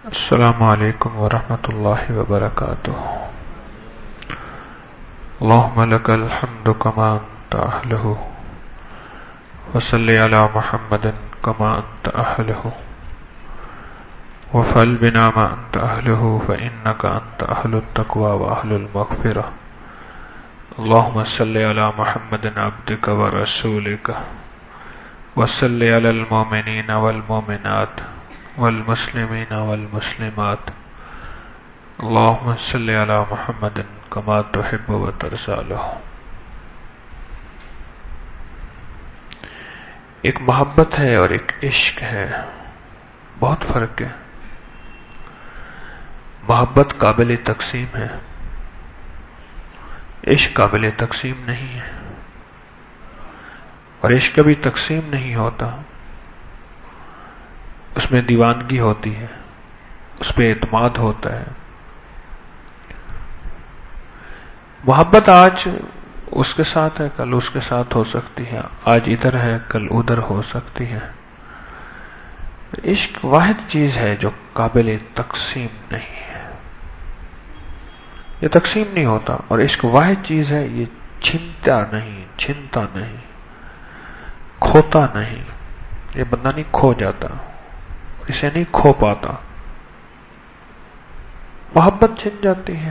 السلام علیکم ورحمۃ اللہ وبرکاتہ۔ اللہم لک الحمد کما انت اہلہ وصلی علی محمد کما انت اہلہ وفعل بنا ما انت اہلہ فانک انت اہل التقوی واہل المغفرہ۔ اللہم صلی علی محمد عبدک ورسولک وصلی علی المؤمنین والمؤمنات والمسلمین والمسلمات۔ اللہم صلی علی محمد کما تحب و ترضی له۔ ایک محبت ہے اور ایک عشق ہے، بہت فرق ہے۔ محبت قابل تقسیم ہے، عشق قابل تقسیم نہیں ہے، اور عشق کبھی تقسیم نہیں ہوتا۔ اس میں دیوانگی ہوتی ہے، اس پہ اعتماد ہوتا ہے۔ محبت آج اس کے ساتھ ہے، کل اس کے ساتھ ہو سکتی ہے، آج ادھر ہے کل ادھر ہو سکتی ہے۔ عشق واحد چیز ہے جو قابل تقسیم نہیں ہے، یہ تقسیم نہیں ہوتا، اور عشق واحد چیز ہے یہ چھنتا نہیں، کھوتا نہیں، یہ بندہ نہیں کھو جاتا، اسے نہیں کھو پاتا۔ محبت چھن جاتی ہے،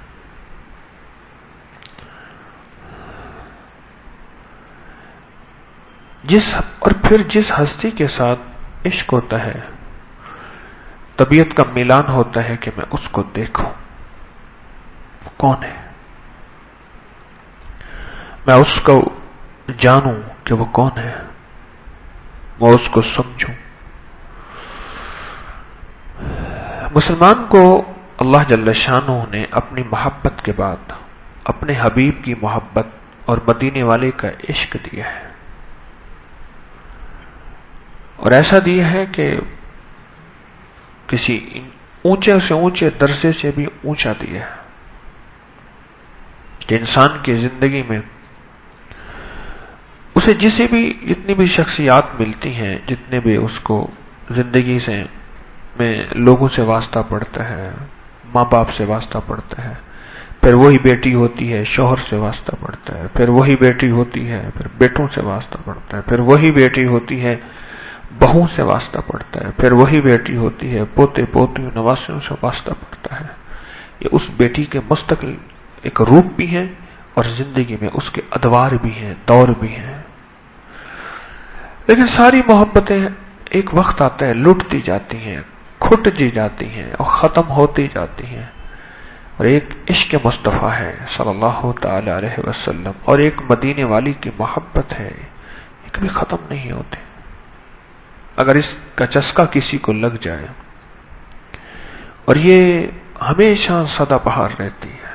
اور پھر جس ہستی کے ساتھ عشق ہوتا ہے، طبیعت کا میلان ہوتا ہے کہ میں اس کو دیکھوں، وہ کون ہے، میں اس کو جانوں کہ وہ کون ہے، میں اس کو سمجھوں۔ مسلمان کو اللہ جل شانہ نے اپنی محبت کے بعد اپنے حبیب کی محبت اور مدینے والے کا عشق دیا ہے، اور ایسا دیا ہے کہ کسی اونچے سے اونچے درجے سے بھی اونچا دیا ہے، کہ انسان کی زندگی میں اسے جتنی بھی شخصیات ملتی ہیں، جتنے بھی اس کو زندگی میں لوگوں سے واسطہ پڑتا ہے، ماں باپ سے واسطہ پڑتا ہے، پھر وہی بیٹی ہوتی ہے شوہر سے واسطہ پڑتا ہے، پھر وہی بیٹی ہوتی ہے پھر بیٹوں سے واسطہ پڑتا ہے، پھر وہی بیٹی ہوتی ہے بہوں سے واسطہ پڑتا ہے، پھر وہی بیٹی ہوتی ہے پوتے پوتیوں نواسیوں سے واسطہ پڑتا ہے۔ یہ اس بیٹی کے مستقل ایک روپ بھی ہے، اور زندگی میں اس کے ادوار بھی ہیں، دور بھی ہیں۔ لیکن ساری محبتیں ایک وقت آتا ہے لٹتی جاتی ہیں، کھٹ جی جاتی ہیں اور ختم ہوتی جاتی ہیں، اور ایک عشق مصطفیٰ ہے صلی اللہ تعالی علیہ وسلم، اور ایک مدینے والی کی محبت ہے، یہ کبھی ختم نہیں ہوتی۔ اگر اس کا چسکا کسی کو لگ جائے، اور یہ ہمیشہ سدا بہار رہتی ہے،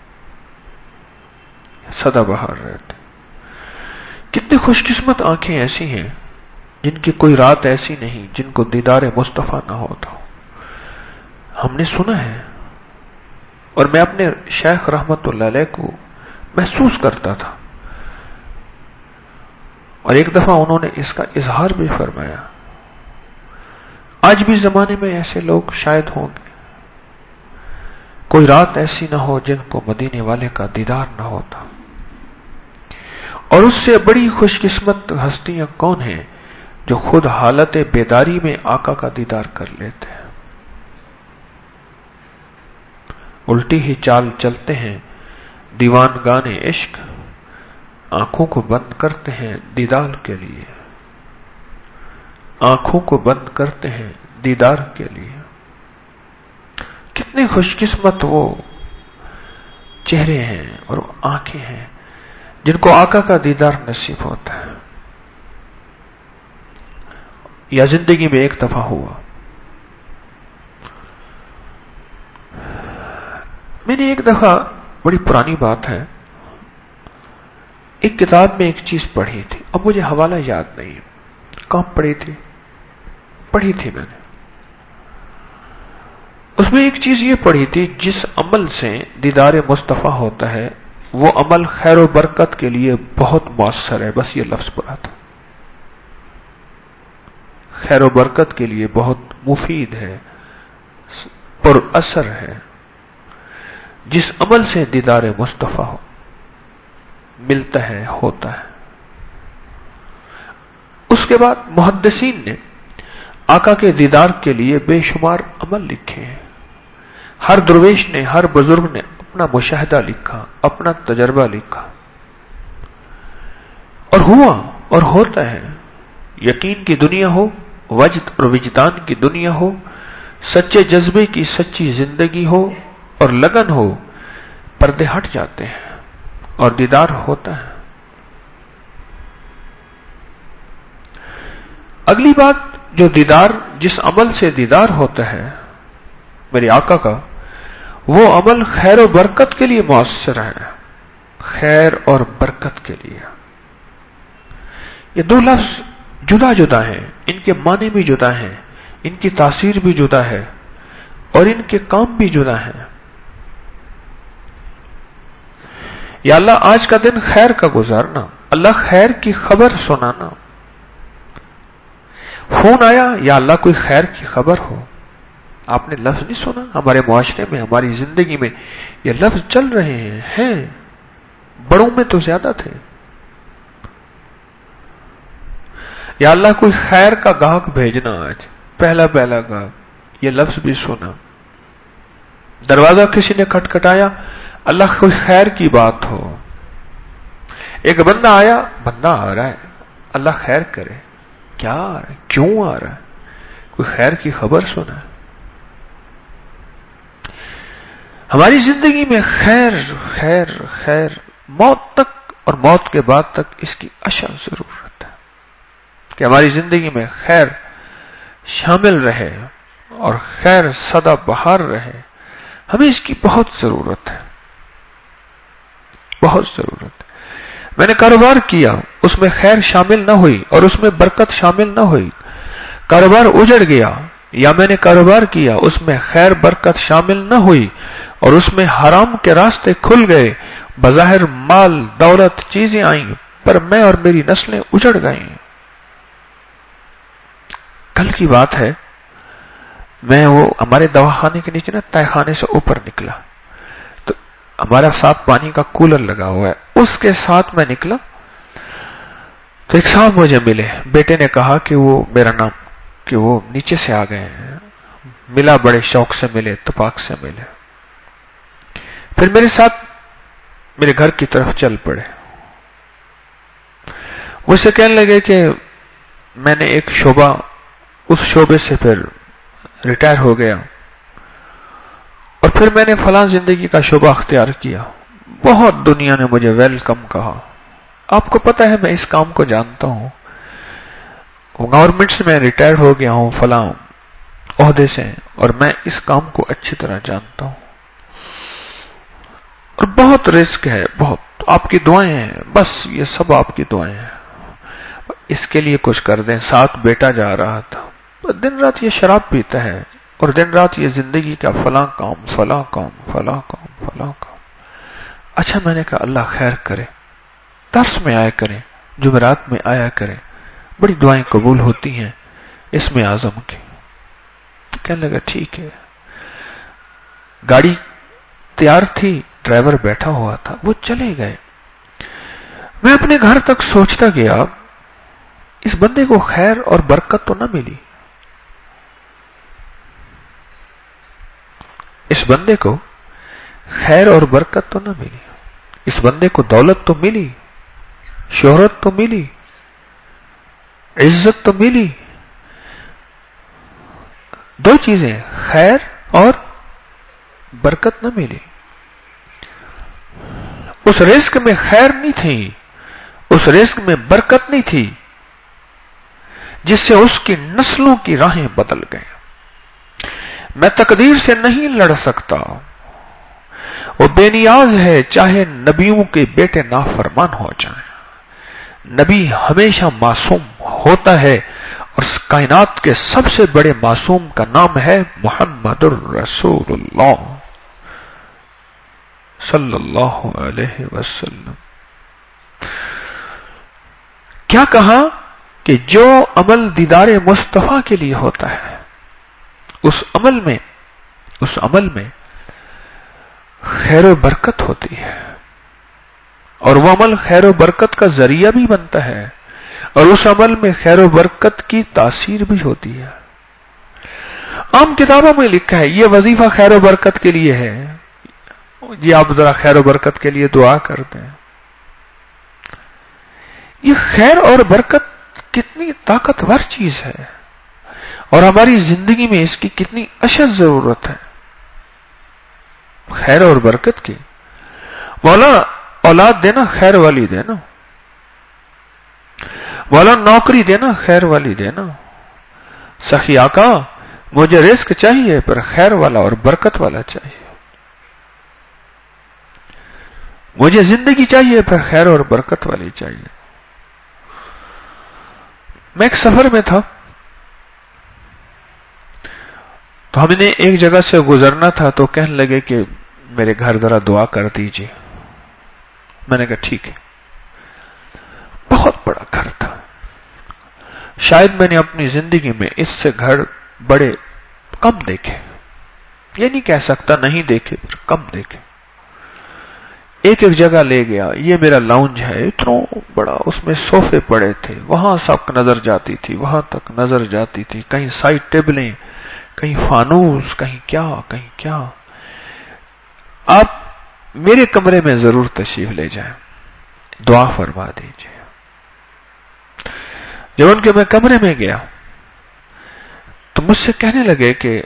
سدا بہار رہتی۔ کتنی خوش قسمت آنکھیں ایسی ہیں جن کی کوئی رات ایسی نہیں جن کو دیدار مصطفیٰ نہ ہوتا ہو۔ ہم نے سنا ہے، اور میں اپنے شیخ رحمت اللہ علیہ کو محسوس کرتا تھا، اور ایک دفعہ انہوں نے اس کا اظہار بھی فرمایا۔ آج بھی زمانے میں ایسے لوگ شاید ہوں گے، کوئی رات ایسی نہ ہو جن کو مدینے والے کا دیدار نہ ہوتا۔ اور اس سے بڑی خوش قسمت ہستیاں کون ہیں جو خود حالت بیداری میں آقا کا دیدار کر لیتے ہیں، الٹی ہی چال چلتے ہیں دیوان گانے عشق، آنکھوں کو بند کرتے ہیں دیدار کے لیے، آنکھوں کو بند کرتے ہیں دیدار کے لیے۔ کتنے خوش قسمت وہ چہرے ہیں اور آنکھیں ہیں جن کو آقا کا دیدار نصیب ہوتا ہے، یا زندگی میں ایک دفعہ ہوا۔ میں نے ایک دفعہ، بڑی پرانی بات ہے، ایک کتاب میں ایک چیز پڑھی تھی، اب مجھے حوالہ یاد نہیں ہے، کہاں پڑھی تھی میں نے۔ اس میں ایک چیز یہ پڑھی تھی، جس عمل سے دیدار مصطفیٰ ہوتا ہے وہ عمل خیر و برکت کے لیے بہت مؤثر ہے، بس یہ لفظ پڑھا تھا، خیر و برکت کے لیے بہت مفید ہے، پر اثر ہے، جس عمل سے دیدار مصطفیٰ ملتا ہے، ہوتا ہے۔ اس کے بعد محدثین نے آقا کے دیدار کے لیے بے شمار عمل لکھے ہیں۔ ہر درویش نے، ہر بزرگ نے اپنا مشاہدہ لکھا، اپنا تجربہ لکھا، اور ہوا اور ہوتا ہے۔ یقین کی دنیا ہو، وجد اور وجدان کی دنیا ہو، سچے جذبے کی سچی زندگی ہو اور لگن ہو، پردے ہٹ جاتے ہیں اور دیدار ہوتا ہے۔ اگلی بات، جو دیدار، جس عمل سے دیدار ہوتا ہے میرے آقا کا، وہ عمل خیر و برکت کے لیے مؤثر ہے، خیر اور برکت کے لیے۔ یہ دو لفظ جدا جدا ہیں، ان کے معنی بھی جدا ہیں، ان کی تاثیر بھی جدا ہے اور ان کے کام بھی جدا ہیں۔ یا اللہ آج کا دن خیر کا گزارنا، اللہ خیر کی خبر سنانا۔ فون آیا، یا اللہ کوئی خیر کی خبر ہو۔ آپ نے لفظ نہیں سنا؟ ہمارے معاشرے میں، ہماری زندگی میں یہ لفظ چل رہے ہیں، بڑوں میں تو زیادہ تھے۔ یا اللہ کوئی خیر کا گاہک بھیجنا، آج پہلا گاہک، یہ لفظ بھی سنا۔ دروازہ کسی نے کھٹکھٹایا، اللہ کوئی خیر کی بات ہو۔ ایک بندہ آیا، بندہ آ رہا ہے، اللہ خیر کرے۔ کیا آ رہا ہے؟ کیوں آ رہا ہے؟ کوئی خیر کی خبر سنا ہے۔ ہماری زندگی میں خیر خیر خیر، موت تک اور موت کے بعد تک اس کی اشد ضرورت ہے کہ ہماری زندگی میں خیر شامل رہے اور خیر سدا بہار رہے۔ ہمیں اس کی بہت ضرورت ہے، بہت ضرورت ہے۔ میں نے کاروبار کیا، اس میں خیر شامل نہ ہوئی اور اس میں برکت شامل نہ ہوئی، کاروبار اجڑ گیا۔ یا میں نے کاروبار کیا، اس میں خیر برکت شامل نہ ہوئی اور اس میں حرام کے راستے کھل گئے، بظاہر مال دولت چیزیں آئیں پر میں اور میری نسلیں اجڑ گئیں۔ کل کی بات ہے، میں وہ ہمارے دواخانے کے نیچے نا تہہ خانے سے اوپر نکلا، تو ہمارا ساتھ پانی کا کولر لگا ہوا ہے، اس کے ساتھ میں نکلا تو ایک صاحب مجھے ملے۔ بیٹے نے کہا کہ وہ میرا نام، کہ وہ نیچے سے آ گئے ہیں۔ ملا، بڑے شوق سے ملے، اتفاق سے ملے، پھر میرے ساتھ میرے گھر کی طرف چل پڑے۔ مجھ سے کہنے لگے کہ میں نے ایک شعبہ، اس شعبے سے پھر ریٹائر ہو گیا اور پھر میں نے فلاں زندگی کا شعبہ اختیار کیا۔ بہت دنیا نے مجھے ویلکم کہا۔ آپ کو پتہ ہے میں اس کام کو جانتا ہوں، گورنمنٹ سے میں ریٹائر ہو گیا ہوں فلاں عہدے سے، اور میں اس کام کو اچھی طرح جانتا ہوں اور بہت رسک ہے، بہت آپ کی دعائیں ہیں، بس یہ سب آپ کی دعائیں ہیں، اس کے لیے کچھ کر دیں۔ ساتھ بیٹا جا رہا تھا، دن رات یہ شراب پیتا ہے اور دن رات یہ زندگی کا فلاں کام فلاں کام فلاں کام فلاں کام۔ اچھا، میں نے کہا اللہ خیر کرے، درس میں آیا کریں، جمعرات میں آیا کریں، بڑی دعائیں قبول ہوتی ہیں اس میں اعظم کی۔ کہنے لگا ٹھیک ہے۔ گاڑی تیار تھی، ڈرائیور بیٹھا ہوا تھا، وہ چلے گئے۔ میں اپنے گھر تک سوچتا گیا، اس بندے کو خیر اور برکت تو نہ ملی، اس بندے کو خیر اور برکت تو نہ ملی، اس بندے کو دولت تو ملی، شہرت تو ملی، عزت تو ملی، دو چیزیں خیر اور برکت نہ ملی۔ اس رزق میں خیر نہیں تھی، اس رزق میں برکت نہیں تھی، جس سے اس کی نسلوں کی راہیں بدل گئے۔ میں تقدیر سے نہیں لڑ سکتا، وہ بے نیاز ہے چاہے نبیوں کے بیٹے نافرمان ہو جائیں۔ نبی ہمیشہ معصوم ہوتا ہے اور کائنات کے سب سے بڑے معصوم کا نام ہے محمد الرسول اللہ صلی اللہ علیہ وسلم۔ کیا کہا کہ جو عمل دیدار مصطفیٰ کے لیے ہوتا ہے، اس عمل میں اس عمل میں خیر و برکت ہوتی ہے، اور وہ عمل خیر و برکت کا ذریعہ بھی بنتا ہے، اور اس عمل میں خیر و برکت کی تاثیر بھی ہوتی ہے۔ عام کتابوں میں لکھا ہے یہ وظیفہ خیر و برکت کے لیے ہے، جی آپ ذرا خیر و برکت کے لیے دعا کرتے ہیں۔ یہ خیر اور برکت کتنی طاقتور چیز ہے، اور ہماری زندگی میں اس کی کتنی اشد ضرورت ہے، خیر اور برکت کی۔ مولا اولاد دینا خیر والی دینا، مولا نوکری دینا خیر والی دینا، سخی آقا مجھے رزق چاہیے پر خیر والا اور برکت والا چاہیے، مجھے زندگی چاہیے پر خیر اور برکت والی چاہیے۔ میں ایک سفر میں تھا، تو ہم نے ایک جگہ سے گزرنا تھا، تو کہنے لگے کہ میرے گھر ذرا دعا کر دیجیے۔ میں نے کہا ٹھیک ہے۔ بہت بڑا گھر تھا، شاید میں نے اپنی زندگی میں اس سے گھر بڑے کم دیکھے، یہ نہیں کہہ سکتا نہیں دیکھے پر کم دیکھے۔ ایک ایک جگہ لے گیا، یہ میرا لاؤنج ہے، اتنا بڑا، اس میں صوفے پڑے تھے، وہاں سب نظر جاتی تھی، وہاں تک نظر جاتی تھی، کہیں سائڈ ٹیبلیں، کہیں فانوس، کہیں کیا کہیں کیا۔ آپ میرے کمرے میں ضرور تشریف لے جائیں، دعا فرما دیجیے۔ جب ان کے میں کمرے میں گیا تو مجھ سے کہنے لگے کہ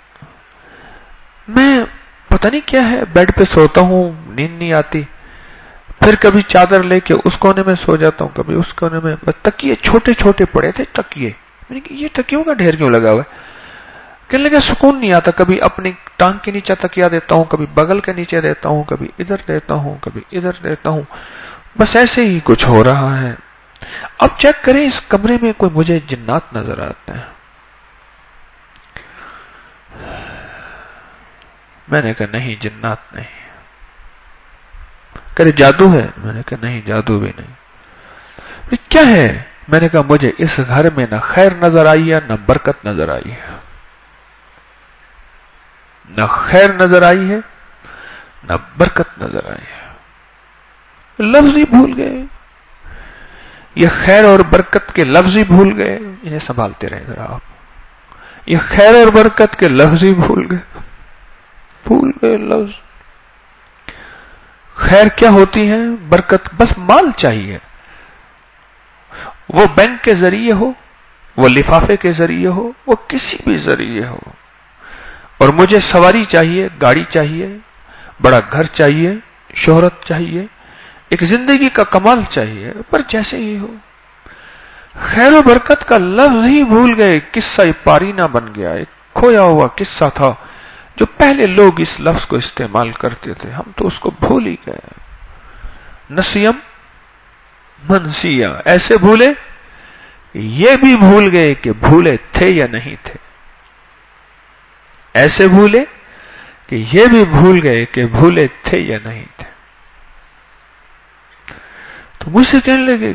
میں پتہ نہیں کیا ہے، بیڈ پہ سوتا ہوں، نیند نہیں آتی، پھر کبھی چادر لے کے اس کونے میں سو جاتا ہوں، کبھی اس کونے میں، تکیے چھوٹے چھوٹے پڑے تھے تکیے، میں نے کہا یہ تکیوں کا ڈھیر کیوں لگا ہوا ہے؟ کہنے لگا سکون نہیں آتا، کبھی اپنی ٹانگ کے نیچے تکیا دیتا ہوں، کبھی بغل کے نیچے دیتا ہوں، کبھی ادھر دیتا ہوں، کبھی ادھر دیتا ہوں، بس ایسے ہی کچھ ہو رہا ہے۔ اب چیک کریں اس کمرے میں کوئی مجھے جنات نظر آتے ہیں؟ میں نے کہا نہیں، جنات نہیں۔ کہ جادو ہے؟ میں نے کہا نہیں، جادو بھی نہیں۔ کیا ہے؟ میں نے کہا مجھے اس گھر میں نہ خیر نظر آئی ہے، نہ برکت نظر آئی ہے، نہ خیر نظر آئی ہے، نہ برکت نظر آئی ہے۔ لفظ ہی بھول گئے، یہ خیر اور برکت کے لفظ ہی بھول گئے، انہیں سنبھالتے رہے ذرا آپ، یہ خیر اور برکت کے لفظ ہی بھول گئے لفظ۔ خیر کیا ہوتی ہے؟ برکت بس مال چاہیے، وہ بینک کے ذریعے ہو، وہ لفافے کے ذریعے ہو، وہ کسی بھی ذریعے ہو، اور مجھے سواری چاہیے، گاڑی چاہیے، بڑا گھر چاہیے، شہرت چاہیے، ایک زندگی کا کمال چاہیے، پر جیسے ہی ہو۔ خیر و برکت کا لفظ ہی بھول گئے، قصہ پارینہ بن گیا، ایک کھویا ہوا قصہ تھا جو پہلے لوگ اس لفظ کو استعمال کرتے تھے، ہم تو اس کو بھول ہی گئے۔ نسیم منسیا، ایسے بھولے، یہ بھی بھول گئے کہ بھولے تھے یا نہیں تھے، ایسے بھولے کہ یہ بھی بھول گئے کہ بھولے تھے یا نہیں تھے۔ تو مجھ سے کہنے لگے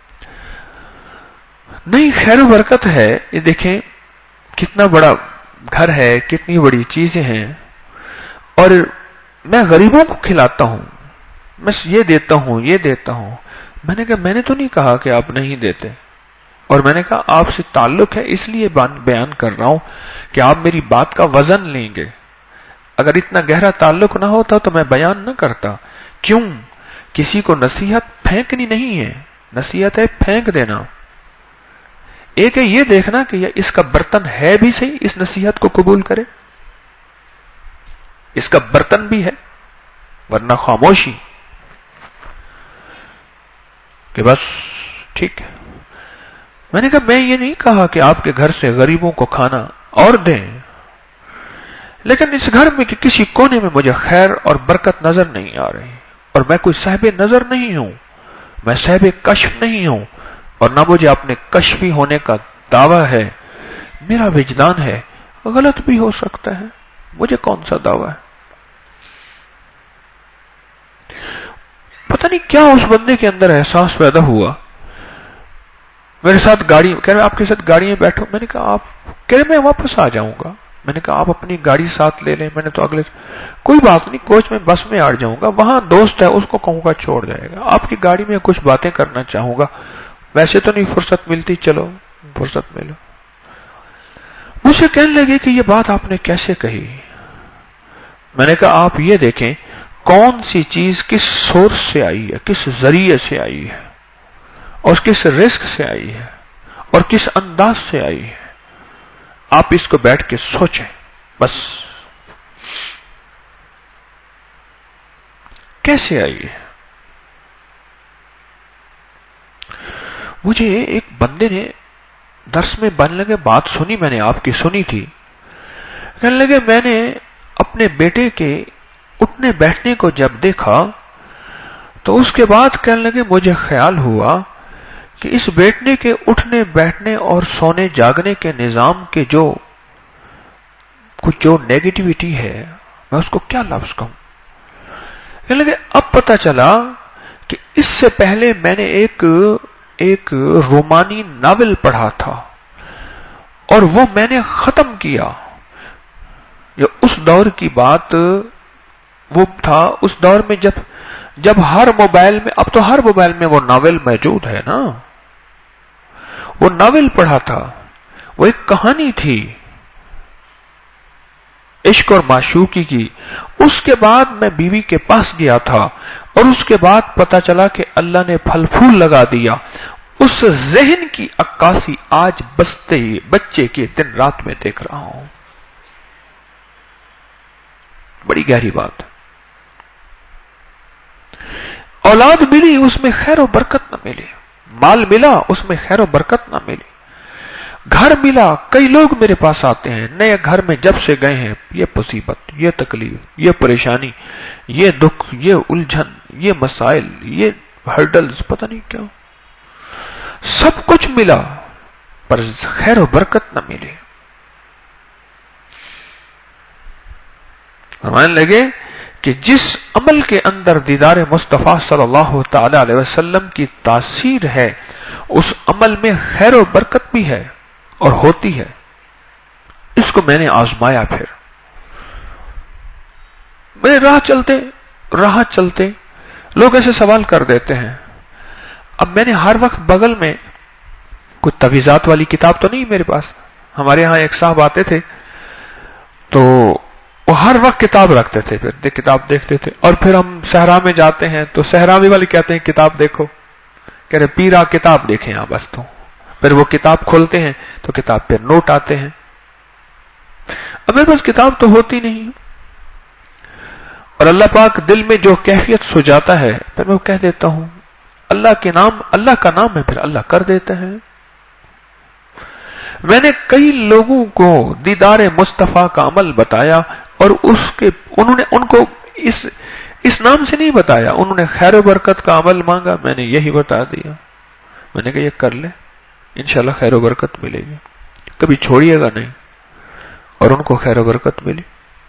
نہیں خیر و برکت ہے، یہ دیکھیں کتنا بڑا گھر ہے، کتنی بڑی چیزیں ہیں، اور میں غریبوں کو کھلاتا ہوں، میں یہ دیتا ہوں یہ دیتا ہوں۔ میں نے کہا میں نے تو نہیں کہا کہ آپ نہیں دیتے، اور میں نے کہا آپ سے تعلق ہے اس لیے بیان کر رہا ہوں کہ آپ میری بات کا وزن لیں گے، اگر اتنا گہرا تعلق نہ ہوتا تو میں بیان نہ کرتا۔ کیوں؟ کسی کو نصیحت پھینکنی نہیں ہے، نصیحت ہے پھینک دینا۔ ایک ہے یہ دیکھنا کہ اس کا برتن ہے بھی صحیح، اس نصیحت کو قبول کرے، اس کا برتن بھی ہے، ورنہ خاموشی کہ بس ٹھیک ہے۔ میں نے کہا میں یہ نہیں کہا کہ آپ کے گھر سے غریبوں کو کھانا اور دیں، لیکن اس گھر میں کہ کسی کونے میں مجھے خیر اور برکت نظر نہیں آ رہی، اور میں کوئی صاحب نظر نہیں ہوں، میں صاحب کشف نہیں ہوں، اور نہ مجھے اپنے کشفی ہونے کا دعویٰ ہے، میرا وجدان ہے، غلط بھی ہو سکتا ہے، مجھے کون سا دعویٰ ہے؟ پتہ نہیں کیا اس بندے کے اندر احساس پیدا ہوا، میرے ساتھ گاڑی، کہہ رہے آپ کے ساتھ گاڑی میں بیٹھو، میں نے کہا آپ، کہہ رہے میں واپس آ جاؤں گا، میں نے کہا آپ اپنی گاڑی ساتھ لے لیں. میں نے تو اگلے کوئی بات نہیں, کوچ میں بس میں آ جاؤں گا, وہاں دوست ہے اس کو کہوں گا چھوڑ جائے گا, آپ کی گاڑی میں کچھ باتیں کرنا چاہوں گا, ویسے تو نہیں فرصت ملتی, چلو فرصت ملو. مجھے کہنے لگے کہ یہ بات آپ نے کیسے کہی. میں نے کہا آپ یہ دیکھیں کون سی چیز کس سورس سے آئی ہے, کس ذریعے سے آئی ہے, اور کس رزق سے آئی ہے, اور کس انداز سے آئی ہے. آپ اس کو بیٹھ کے سوچیں بس, کیسے آئی ہے. مجھے ایک بندے نے درس میں بننے لگے بات سنی, میں نے آپ کی سنی تھی, کہنے لگے میں نے اپنے بیٹے کے اٹھنے بیٹھنے کو جب دیکھا تو اس کے بعد کہنے لگے مجھے خیال ہوا کہ اس بیٹے کے اٹھنے بیٹھنے اور سونے جاگنے کے نظام کے جو نیگیٹیوٹی ہے, میں اس کو کیا لفظ کہوں. کہنے لگے اب پتا چلا کہ اس سے پہلے میں نے ایک رومانی ناول پڑھا تھا اور وہ میں نے ختم کیا. یہ اس دور کی بات وہ تھا, اس دور میں جب ہر موبائل میں, اب تو ہر موبائل میں وہ ناول موجود ہے نا, وہ ناول پڑھا تھا, وہ ایک کہانی تھی عشق اور معشوقی کی. اس کے بعد میں بیوی کے پاس گیا تھا اور اس کے بعد پتا چلا کہ اللہ نے پھل پھول لگا دیا. اس ذہن کی عکاسی آج بچے کے دن رات میں دیکھ رہا ہوں. بڑی گہری بات. اولاد ملی اس میں خیر و برکت نہ ملی, مال ملا اس میں خیر و برکت نہ ملی, گھر ملا, کئی لوگ میرے پاس آتے ہیں نئے گھر میں جب سے گئے ہیں, یہ مصیبت, یہ تکلیف, یہ پریشانی, یہ دکھ, یہ الجھن, یہ مسائل, یہ ہرڈلز, پتہ نہیں کیا, سب کچھ ملا پر خیر و برکت نہ ملی. فرمانے لگے کہ جس عمل کے اندر دیدار مصطفیٰ صلی اللہ تعالی علیہ وسلم کی تاثیر ہے اس عمل میں خیر و برکت بھی ہے اور ہوتی ہے. اس کو میں نے آزمایا. پھر میں راہ چلتے لوگ ایسے سوال کر دیتے ہیں. اب میں نے ہر وقت بغل میں کوئی تویزات والی کتاب تو نہیں میرے پاس. ہمارے ہاں ایک صاحب آتے تھے تو وہ ہر وقت کتاب رکھتے تھے, پھر کتاب دیکھتے تھے. اور پھر ہم صحرا میں جاتے ہیں تو صحراوی والے کہتے ہیں کتاب دیکھو, کہہ رہے پیرا کتاب دیکھیں آپ بس. تو پھر وہ کتاب کھولتے ہیں تو کتاب پہ نوٹ آتے ہیں. اب میرے پاس کتاب تو ہوتی نہیں, اور اللہ پاک دل میں جو کیفیت سجاتا ہے پھر میں وہ کہہ دیتا ہوں اللہ کا نام ہے, پھر اللہ کر دیتا ہے. میں نے کئی لوگوں کو دیدار مصطفیٰ کا عمل بتایا اور انہوں نے ان کو اس نام سے نہیں بتایا, انہوں نے خیر و برکت کا عمل مانگا, میں نے یہی بتا دیا. میں نے کہا یہ کر لے, انشاءاللہ خیر و برکت ملے گی, کبھی چھوڑیے گا نہیں, اور ان کو خیر و برکت ملی.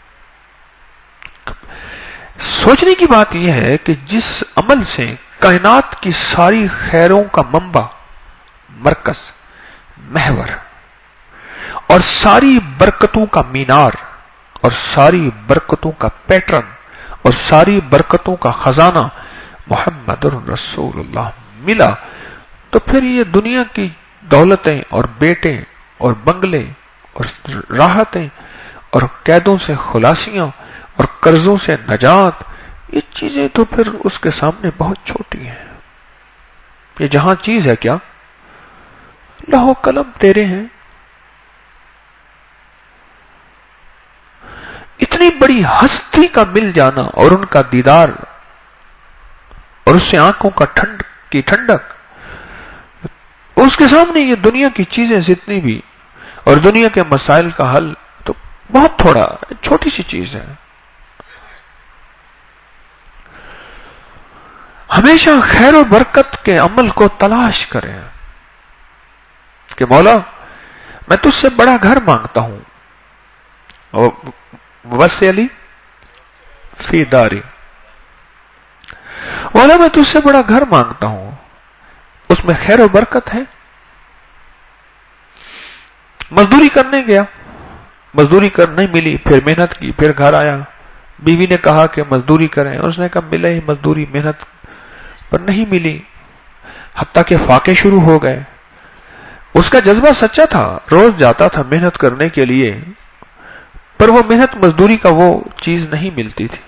سوچنے کی بات یہ ہے کہ جس عمل سے کائنات کی ساری خیروں کا منبع, مرکز, محور, اور ساری برکتوں کا مینار, اور ساری برکتوں کا پیٹرن, اور ساری برکتوں کا خزانہ محمد رسول اللہ ملا, تو پھر یہ دنیا کی دولتیں اور بیٹے اور بنگلے اور راحتیں اور قیدوں سے خلاصیاں اور قرضوں سے نجات, یہ چیزیں تو پھر اس کے سامنے بہت چھوٹی ہیں. یہ جہاں چیز ہے کیا, لوح و قلم تیرے ہیں. اتنی بڑی ہستی کا مل جانا اور ان کا دیدار اور اس سے آنکھوں کا ٹھنڈک, اس کے سامنے یہ دنیا کی چیزیں جتنی بھی اور دنیا کے مسائل کا حل تو بہت تھوڑا, چھوٹی سی چیز ہے. ہمیشہ خیر و برکت کے عمل کو تلاش کریں کہ مولا میں تجھ سے بڑا گھر مانگتا ہوں, وسع لی فی داری, مولا میں تجھ سے بڑا گھر مانگتا ہوں, اس میں خیر و برکت ہے. مزدوری کرنے گیا, مزدوری کر نہیں ملی، پھر محنت کی، پھر گھر آیا، بیوی نے کہا کہ مزدوری کریں، اور اس نے کہا ملے ہی مزدوری، محنت پر نہیں ملی، حتیٰ کہ فاقے شروع ہو گئے۔ اس کا جذبہ سچا تھا، روز جاتا تھا محنت کرنے کے لیے، پر وہ محنت مزدوری کا وہ چیز نہیں ملتی تھی۔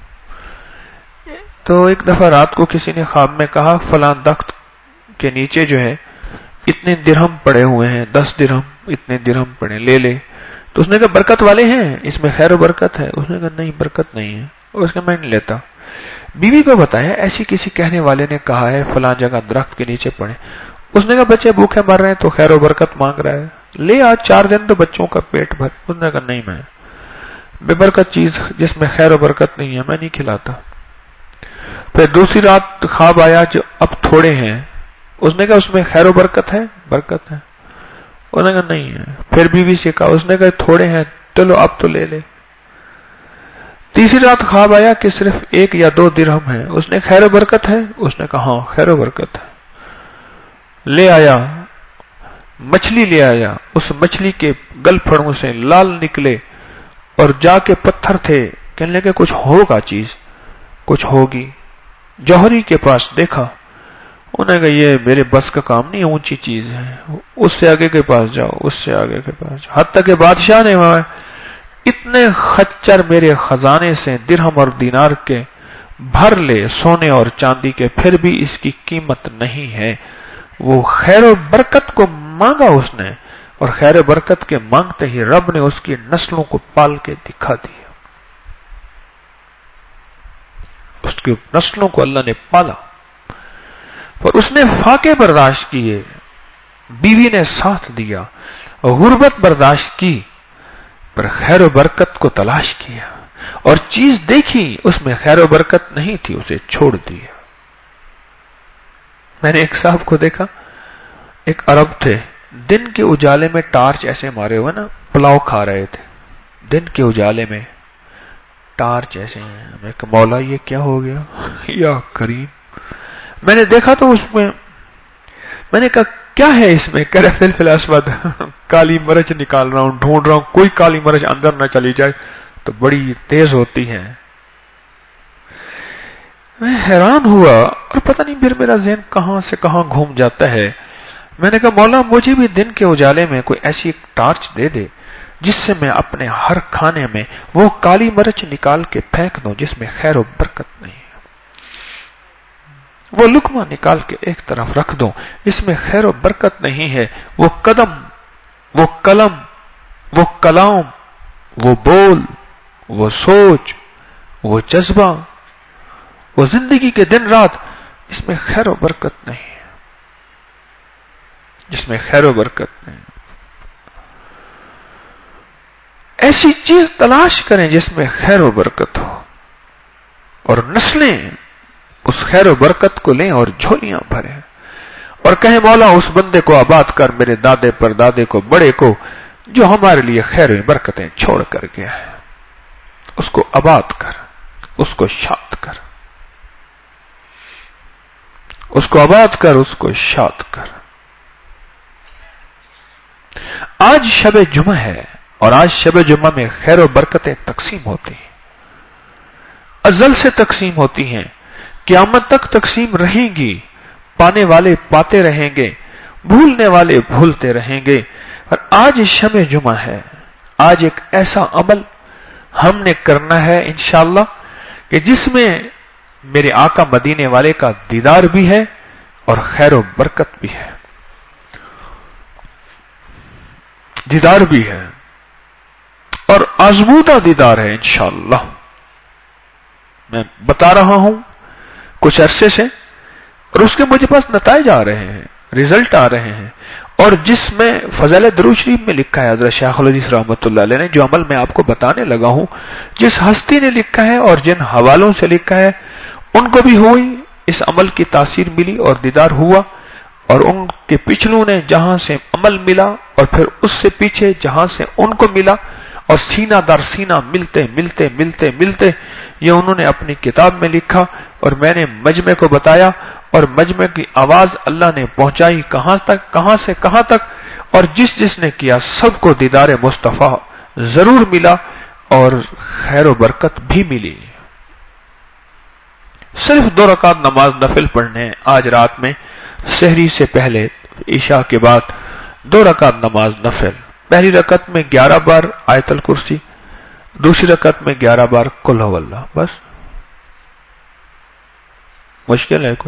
تو ایک دفعہ رات کو کسی نے خواب میں کہا فلاں درخت کے نیچے جو ہے اتنے درہم پڑے ہوئے ہیں، 10 درہم، اتنے درہم پڑے، لے لے۔ تو اس نے کہا برکت والے ہیں، اس میں خیر و برکت ہے۔ اس نے کہا نہیں، برکت نہیں ہے، اور اس نے میں نہیں لیتا۔ بیوی کو بتایا ایسی کسی کہنے والے نے کہا ہے فلاں جگہ درخت کے نیچے پڑے۔ اس نے کہا بچے بھوکے مر رہے ہیں تو خیر و برکت مانگ رہا ہے، لے آج 4 دن تو بچوں کا پیٹ بھر۔ اس نے کہا نہیں، میں بے برکت چیز جس میں خیر و برکت نہیں ہے میں نہیں کھلاتا۔ پھر دوسری رات خواب آیا جو اب تھوڑے ہیں، اس نے کہا اس میں خیر و برکت ہے؟ برکت ہے۔ اس نے کہا نہیں ہے۔ پھر بیوی سے کہا، اس نے کہا تھوڑے ہیں، چلو اب تو لے لے۔ تیسری رات خواب آیا کہ صرف 1 یا 2 درہم ہے، اس نے خیر و برکت ہے؟ اس نے کہا ہاں خیر و برکت ہے۔ لے آیا، مچھلی لے آیا، اس مچھلی کے گل پھڑوں سے لال نکلے، اور جا کے پتھر تھے، کہنے لگے کچھ ہوگا چیز، کچھ ہوگی۔ جوہری کے پاس دیکھا، انہوں نے کہا یہ میرے بس کا کام نہیں، اونچی چیز ہے، اس سے آگے کے پاس جاؤ، اس سے آگے کے پاس جاؤ۔ حتیٰ کہ بادشاہ نے وہاں اتنے خچر میرے خزانے سے درہم اور دینار کے بھر لے، سونے اور چاندی کے، پھر بھی اس کی قیمت نہیں ہے۔ وہ خیر و برکت کو مانگا اس نے، اور خیر و برکت کے مانگتے ہی رب نے اس کی نسلوں کو پال کے دکھا دیا، اس کی نسلوں کو اللہ نے پالا۔ اور اس نے فاقے برداشت کیے، بیوی نے ساتھ دیا، غربت برداشت کی، پر خیر و برکت کو تلاش کیا، اور چیز دیکھی اس میں خیر و برکت نہیں تھی، اسے چھوڑ دیا۔ میں نے ایک صاحب کو دیکھا، ایک عرب تھے، دن کے اجالے میں ٹارچ ایسے مارے ہوئے نا، پلاؤ کھا رہے تھے، دن کے اجالے میں ٹارچ ایسے ہیں۔ میں کہ مولا یہ کیا ہو گیا یا کریم۔ میں نے دیکھا تو اس میں نے کہا کیا ہے اس میں؟ کہہ رہے فلفل اسود، کالی مرچ نکال رہا ہوں، ڈھونڈ رہا ہوں، کوئی کالی مرچ اندر نہ چلی جائے، تو بڑی تیز ہوتی ہے۔ میں حیران ہوا، اور پتہ نہیں پھر میرا ذہن کہاں سے کہاں گھوم جاتا ہے۔ میں نے کہا مولا مجھے بھی دن کے اجالے میں کوئی ایسی ایک ٹارچ دے دے جس سے میں اپنے ہر کھانے میں وہ کالی مرچ نکال کے پھینک دوں جس میں خیر و برکت نہیں ہے، وہ لقمہ نکال کے ایک طرف رکھ دوں اس میں خیر و برکت نہیں ہے، وہ قدم، وہ قلم، وہ کلام، وہ بول، وہ سوچ، وہ جذبہ، وہ زندگی کے دن رات، اس میں خیر و برکت نہیں ہے، جس میں خیر و برکت نہیں۔ ایسی چیز تلاش کریں جس میں خیر و برکت ہو، اور نسلیں اس خیر و برکت کو لیں اور جھولیاں بھریں، اور کہیں مولا اس بندے کو آباد کر، میرے دادے پر دادے کو، بڑے کو، جو ہمارے لیے خیر و برکتیں چھوڑ کر گیا ہے، اس کو آباد کر، اس کو شاد کر، اس کو آباد کر، اس کو شاد کر۔ آج شب جمعہ ہے، اور آج شب جمعہ میں خیر و برکتیں تقسیم ہوتی ہیں، ازل سے تقسیم ہوتی ہیں، قیامت تک تقسیم رہیں گی، پانے والے پاتے رہیں گے، بھولنے والے بھولتے رہیں گے۔ اور آج شب جمعہ ہے، آج ایک ایسا عمل ہم نے کرنا ہے انشاءاللہ کہ جس میں میرے آقا مدینے والے کا دیدار بھی ہے اور خیر و برکت بھی ہے، دیدار بھی ہے اور آزمودہ دیدار ہے انشاءاللہ۔ میں بتا رہا ہوں کچھ عرصے سے، اور اس کے مجھے پاس نتائج آ رہے ہیں، ریزلٹ آ رہے ہیں، اور جس میں فضائل درود شریف میں لکھا ہے حضرت شیخ الحدیث رحمۃ اللہ علیہ نے، جو عمل میں آپ کو بتانے لگا ہوں، جس ہستی نے لکھا ہے اور جن حوالوں سے لکھا ہے، ان کو بھی ہوئی اس عمل کی تاثیر ملی اور دیدار ہوا، اور ان کے پچھلوں نے جہاں سے عمل ملا اور پھر اس سے پیچھے جہاں سے ان کو ملا، اور سینہ در سینہ ملتے ملتے ملتے ملتے یہ انہوں نے اپنی کتاب میں لکھا، اور میں نے مجمع کو بتایا، اور مجمع کی آواز اللہ نے پہنچائی کہاں تک، کہاں سے کہاں تک، اور جس جس نے کیا سب کو دیدار مصطفیٰ ضرور ملا اور خیر و برکت بھی ملی۔ صرف 2 رکعت نماز نفل پڑھنے آج رات میں، سحری سے پہلے عشاء کے بعد 2 رکعت نماز نفل، پہلی رکعت میں 11 بار آیت الکرسی، دوسری رکعت میں 11 بار قل هو اللہ۔ بس مشکل ہے کوئی؟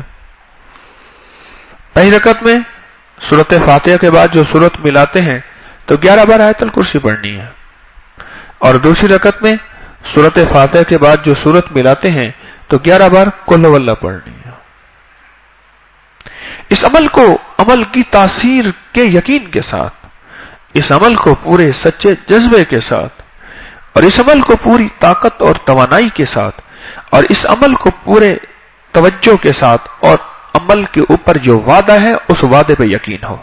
پہلی رکعت میں سورۃ فاتحہ کے بعد جو سورت ملاتے ہیں تو 11 بار آیت الکرسی پڑھنی ہے، اور دوسری رکعت میں سورۃ فاتحہ کے بعد جو سورت ملاتے ہیں تو 11 بار قل هو اللہ پڑھنی ہے۔ اس عمل کو عمل کی تاثیر کے یقین کے ساتھ، اس عمل کو پورے سچے جذبے کے ساتھ، اور اس عمل کو پوری طاقت اور توانائی کے ساتھ، اور اس عمل کو پورے توجہ کے ساتھ، اور عمل کے اوپر جو وعدہ ہے اس وعدے پہ یقین ہو۔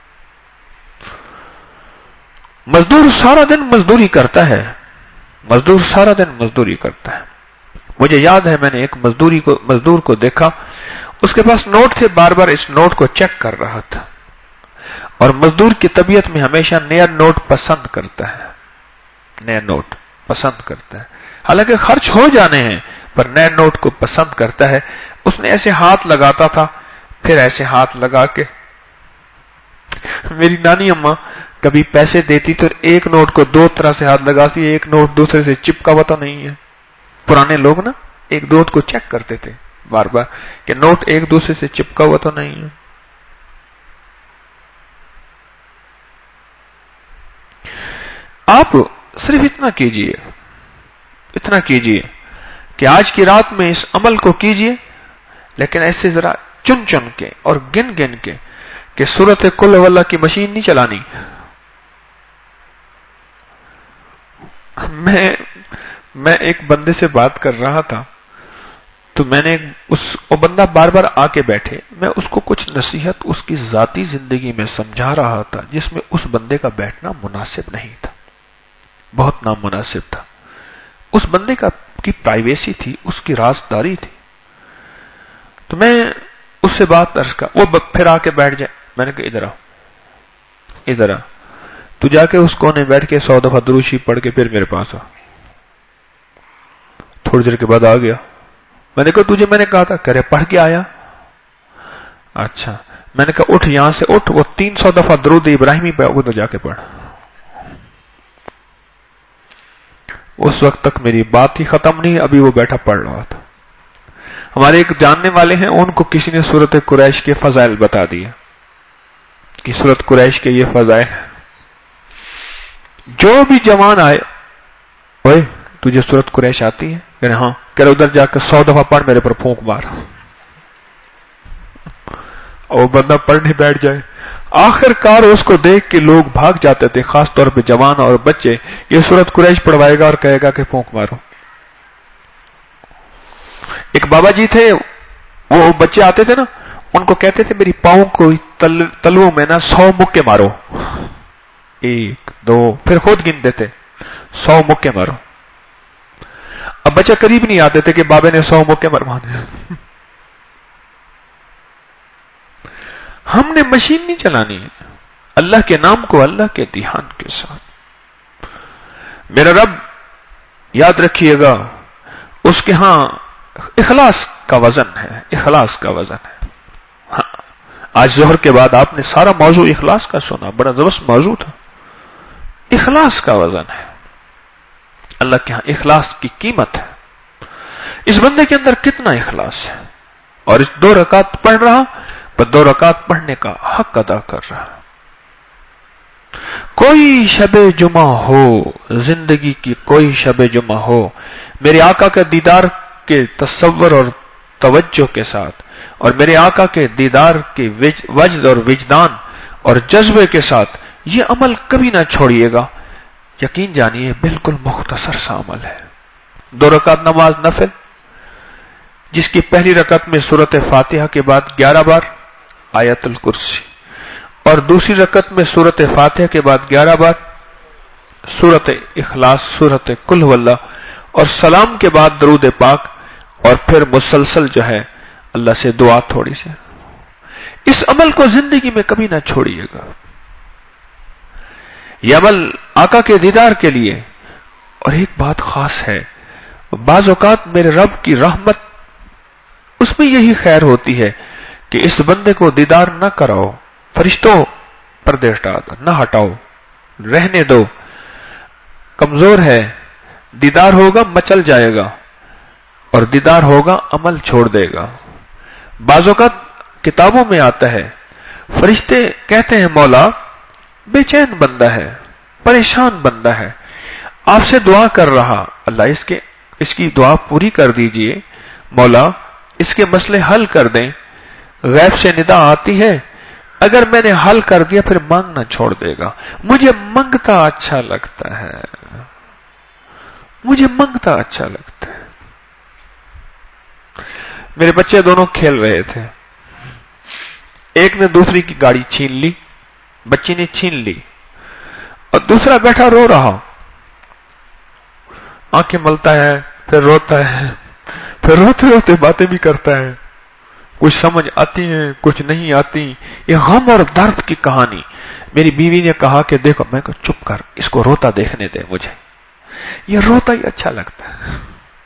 مزدور سارا دن مزدوری کرتا ہے، مزدور سارا دن مزدوری کرتا ہے۔ مجھے یاد ہے میں نے ایک مزدور کو دیکھا، اس کے پاس نوٹ تھے، بار بار اس نوٹ کو چیک کر رہا تھا، اور مزدور کی طبیعت میں ہمیشہ نیا نوٹ پسند کرتا ہے، نیا نوٹ پسند کرتا ہے، حالانکہ خرچ ہو جانے ہیں پر نئے نوٹ کو پسند کرتا ہے۔ اس نے ایسے ہاتھ لگاتا تھا، پھر ایسے ہاتھ لگا کے، میری نانی اماں کبھی پیسے دیتی تو ایک نوٹ کو 2 طرح سے ہاتھ لگاتی، ایک نوٹ دوسرے سے چپکا ہوا تو نہیں ہے۔ پرانے لوگ نا ایک نوٹ کو چیک کرتے تھے بار بار کہ نوٹ ایک دوسرے سے چپکا ہوا تو نہیں ہے۔ آپ صرف اتنا کیجئے کہ آج کی رات میں اس عمل کو کیجئے، لیکن ایسے ذرا چن چن کے اور گن گن کے کہ سورۃ قل هو اللہ کی مشین نہیں چلانی۔ میں ایک بندے سے بات کر رہا تھا تو میں نے وہ بندہ بار بار آ کے بیٹھے، میں اس کو کچھ نصیحت اس کی ذاتی زندگی میں سمجھا رہا تھا جس میں اس بندے کا بیٹھنا مناسب نہیں تھا، بہت نامناسب تھا۔ اس بندے کی پرائیویسی تھی، اس کی رازداری تھی۔ تو میں اس سے بات عرض کا، وہ پھر آ کے بیٹھ جائے، میں نے کہا ادھر آ، تو جا کے اس کونے بیٹھ کے 100 دفعہ درود شریف پڑھ کے پھر میرے پاس آ۔ تھوڑی دیر کے بعد آ گیا، میں نے کہا تجھے میں نے کہا تھا، کہہ رہے پڑھ کے آیا۔ اچھا، میں نے کہا اٹھ یہاں سے اٹھ، وہ 300 دفعہ درود ابراہیمی پہ ادھر جا کے پڑھ۔ اس وقت تک میری بات ہی ختم نہیں، ابھی وہ بیٹھا پڑھ رہا تھا۔ ہمارے ایک جاننے والے ہیں، ان کو کسی نے سورۃ قریش کے فضائل بتا دیے کہ سورۃ قریش کے یہ فضائل ہیں۔ جو بھی جوان آئے، اوئے تجھے سورۃ قریش آتی ہے؟ کہہ رہے ہاں، کہہ رہے ادھر جا کے 100 دفعہ پڑھ، میرے پر پھونک مار۔ اور وہ بندہ پڑھنے بیٹھ جائے، آخر کار اس کو دیکھ کے لوگ بھاگ جاتے تھے، خاص طور پہ جوان اور بچے، یہ سورۃ قریش پڑھوائے گا اور کہے گا کہ پھونک مارو۔ ایک بابا جی تھے، وہ بچے آتے تھے نا، ان کو کہتے تھے میری پاؤں کو تلووں میں نا 100 مکے مارو، 1 2، پھر خود گن دیتے 100 مکے مارو۔ اب بچہ قریب نہیں آتے تھے کہ بابے نے 100 مکے مروانے۔ ہم نے مشین نہیں چلانی ہے، اللہ کے نام کو اللہ کے دھیان کے ساتھ۔ میرا رب یاد رکھیے گا، اس کے ہاں اخلاص کا وزن ہے، اخلاص کا وزن ہے۔ ہاں، آج ظہر کے بعد آپ نے سارا موضوع اخلاص کا سنا، بڑا زبردست موضوع تھا۔ اخلاص کا وزن ہے، اللہ کے ہاں اخلاص کی قیمت ہے۔ اس بندے کے اندر کتنا اخلاص ہے، اور اس 2 رکعت پڑھ رہا، پر 2 رکعت پڑھنے کا حق ادا کر رہا۔ کوئی شب جمعہ ہو، زندگی کی کوئی شب جمعہ ہو، میرے آقا کے دیدار کے تصور اور توجہ کے ساتھ، اور میرے آقا کے دیدار کے وجد اور وجدان اور جذبے کے ساتھ یہ عمل کبھی نہ چھوڑیے گا۔ یقین جانیے بالکل مختصر سا عمل ہے۔ 2 رکعت نماز نفل، جس کی پہلی رکعت میں سورۃ فاتحہ کے بعد 11 بار آیت الکرسی، اور دوسری رکعت میں سورۃ فاتحہ کے بعد 11 بار سورۃ اخلاص، سورۃ قل هو اللہ، اور سلام کے بعد درود پاک، اور پھر مسلسل جو ہے اللہ سے دعا تھوڑی سی۔ اس عمل کو زندگی میں کبھی نہ چھوڑیے گا۔ یہ عمل آقا کے دیدار کے لیے. اور ایک بات خاص ہے، بعض اوقات میرے رب کی رحمت اس میں یہی خیر ہوتی ہے کہ اس بندے کو دیدار نہ کراؤ، فرشتوں پردے نہ ہٹاؤ، رہنے دو، کمزور ہے، دیدار ہوگا مچل جائے گا، اور دیدار ہوگا عمل چھوڑ دے گا. بعض اوقات کتابوں میں آتا ہے فرشتے کہتے ہیں مولا بے چین بندہ ہے، پریشان بندہ ہے، آپ سے دعا کر رہا، اللہ اس کی دعا پوری کر دیجئے، مولا اس کے مسئلے حل کر دیں. غیب سے ندا آتی ہے، اگر میں نے حل کر دیا پھر مانگنا چھوڑ دے گا. مجھے منگتا اچھا لگتا ہے، مجھے منگتا اچھا لگتا ہے. میرے بچے دونوں کھیل رہے تھے، ایک نے دوسری کی گاڑی چھین لی، بچی نے چھین لی، اور دوسرا بیٹھا رو رہا، آنکھیں ملتا ہے، پھر روتا ہے، پھر روتے روتے باتیں بھی کرتا ہے. کچھ سمجھ آتی ہیں، کچھ نہیں آتی. یہ غم اور درد کی کہانی. میری بیوی نے کہا کہ دیکھو، میں کہا چپ کر، اس کو روتا دیکھنے دے مجھے، یہ روتا ہی اچھا لگتا ہے،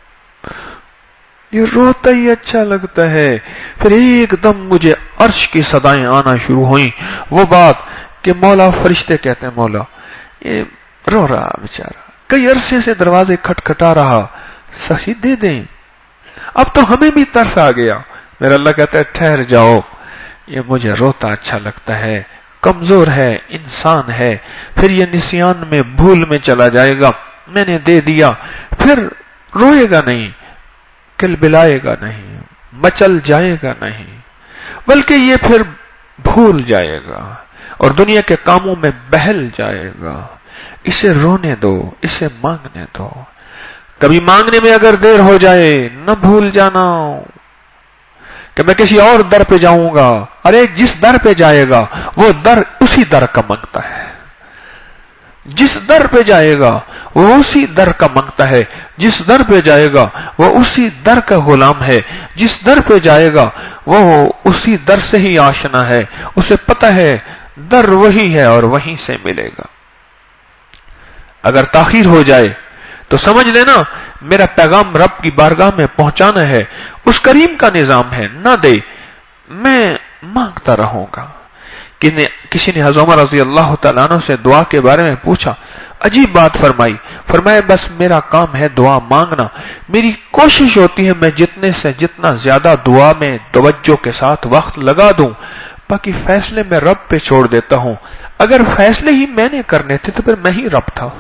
یہ روتا ہی اچھا لگتا ہے. پھر ایک دم مجھے عرش کی صدائیں آنا شروع ہوئیں. وہ بات کہ مولا، فرشتے کہتے ہیں مولا یہ رو رہا بیچارہ، کئی عرصے سے دروازے کھٹکھٹا رہا، سخی دے دیں. اب تو ہمیں بھی ترس آ گیا. میرا اللہ کہتا ہے ٹھہر جاؤ، یہ مجھے روتا اچھا لگتا ہے، کمزور ہے، انسان ہے، پھر یہ نسیان میں بھول میں چلا جائے گا. میں نے دے دیا، پھر روئے گا نہیں، کلبلائے گا نہیں، مچل جائے گا نہیں، بلکہ یہ پھر بھول جائے گا اور دنیا کے کاموں میں بہل جائے گا. اسے رونے دو، اسے مانگنے دو. کبھی مانگنے میں اگر دیر ہو جائے نہ بھول جانا کہ میں کسی اور در پہ جاؤں گا. ارے جس در پہ جائے گا وہ در اسی در کا منگتا ہے، جس در پہ جائے گا وہ اسی در کا منگتا ہے، جس در پہ جائے گا وہ اسی در کا غلام ہے، جس در پہ جائے گا وہ اسی در سے ہی آشنا ہے. اسے پتہ ہے در وہی ہے اور وہیں سے ملے گا. اگر تاخیر ہو جائے تو سمجھ لینا میرا پیغام رب کی بارگاہ میں پہنچانا ہے، اس کریم کا نظام ہے، نہ دے میں مانگتا رہوں گا. کسی نے حضرت عمر رضی اللہ تعالیٰ عنہ سے دعا کے بارے میں پوچھا، عجیب بات فرمائی. فرمایا بس میرا کام ہے دعا مانگنا، میری کوشش ہوتی ہے میں جتنے سے جتنا زیادہ دعا میں توجہ کے ساتھ وقت لگا دوں، باقی فیصلے میں رب پہ چھوڑ دیتا ہوں. اگر فیصلے ہی میں نے کرنے تھے تو پھر میں ہی رب تھا،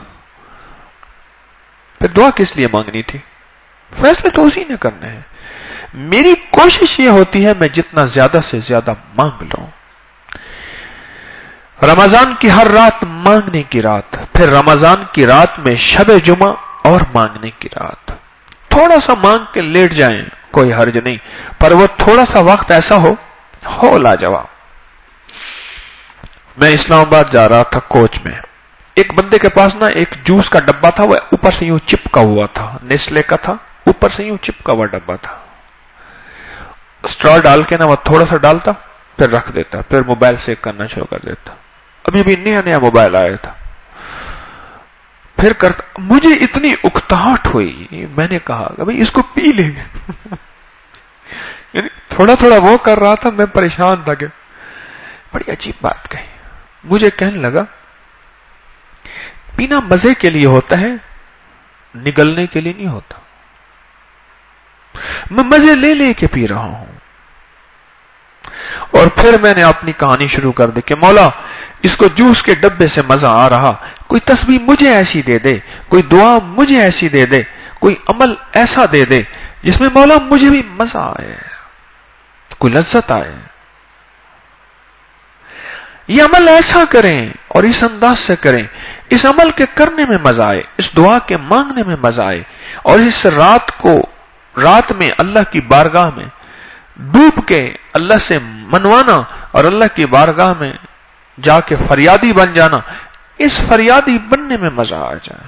پھر دعا کس لیے مانگنی تھی؟ فیصلے تو اسی نے کرنے ہیں. میری کوشش یہ ہوتی ہے میں جتنا زیادہ سے زیادہ مانگ لوں. رمضان کی ہر رات مانگنے کی رات، پھر رمضان کی رات میں شب جمعہ اور مانگنے کی رات. تھوڑا سا مانگ کے لیٹ جائیں کوئی حرج نہیں، پر وہ تھوڑا سا وقت ایسا ہو لاجواب. میں اسلام آباد جا رہا تھا کوچ میں، ایک بندے کے پاس نا ایک جوس کا ڈبہ تھا، وہ اوپر سے یوں چپکا ہوا تھا، نیسلے کا تھا، اوپر سے یوں چپکا ہوا ڈبہ تھا. اسٹرا ڈال کے نا وہ تھوڑا سا ڈالتا، پھر رکھ دیتا، پھر موبائل سیو کرنا شروع کر دیتا. ابھی بھی نیا موبائل آیا تھا، پھر کرتا. مجھے اتنی اکتاہٹ ہوئی، میں نے کہا کہ بھائی اس کو پی لیں گے. یعنی تھوڑا تھوڑا وہ کر رہا تھا، میں پریشان تھا کہ بڑی عجیب بات کہی. مجھے کہنے لگا پینا مزے کے لیے ہوتا ہے، نگلنے کے لیے نہیں ہوتا. میں مزے لے لے کے پی رہا ہوں. اور پھر میں نے اپنی کہانی شروع کر دی کہ مولا اس کو جوس کے ڈبے سے مزہ آ رہا، کوئی تسبیح مجھے ایسی دے دے، کوئی دعا مجھے ایسی دے دے، کوئی عمل ایسا دے دے جس میں مولا مجھے بھی مزہ آئے، کوئی لذت آئے. یہ عمل ایسا کریں اور اس انداز سے کریں، اس عمل کے کرنے میں مزہ آئے، اس دعا کے مانگنے میں مزہ آئے، اور اس رات میں اللہ کی بارگاہ میں ڈوب کے اللہ سے منوانا اور اللہ کی بارگاہ میں جا کے فریادی بن جانا، اس فریادی بننے میں مزہ آ جائے.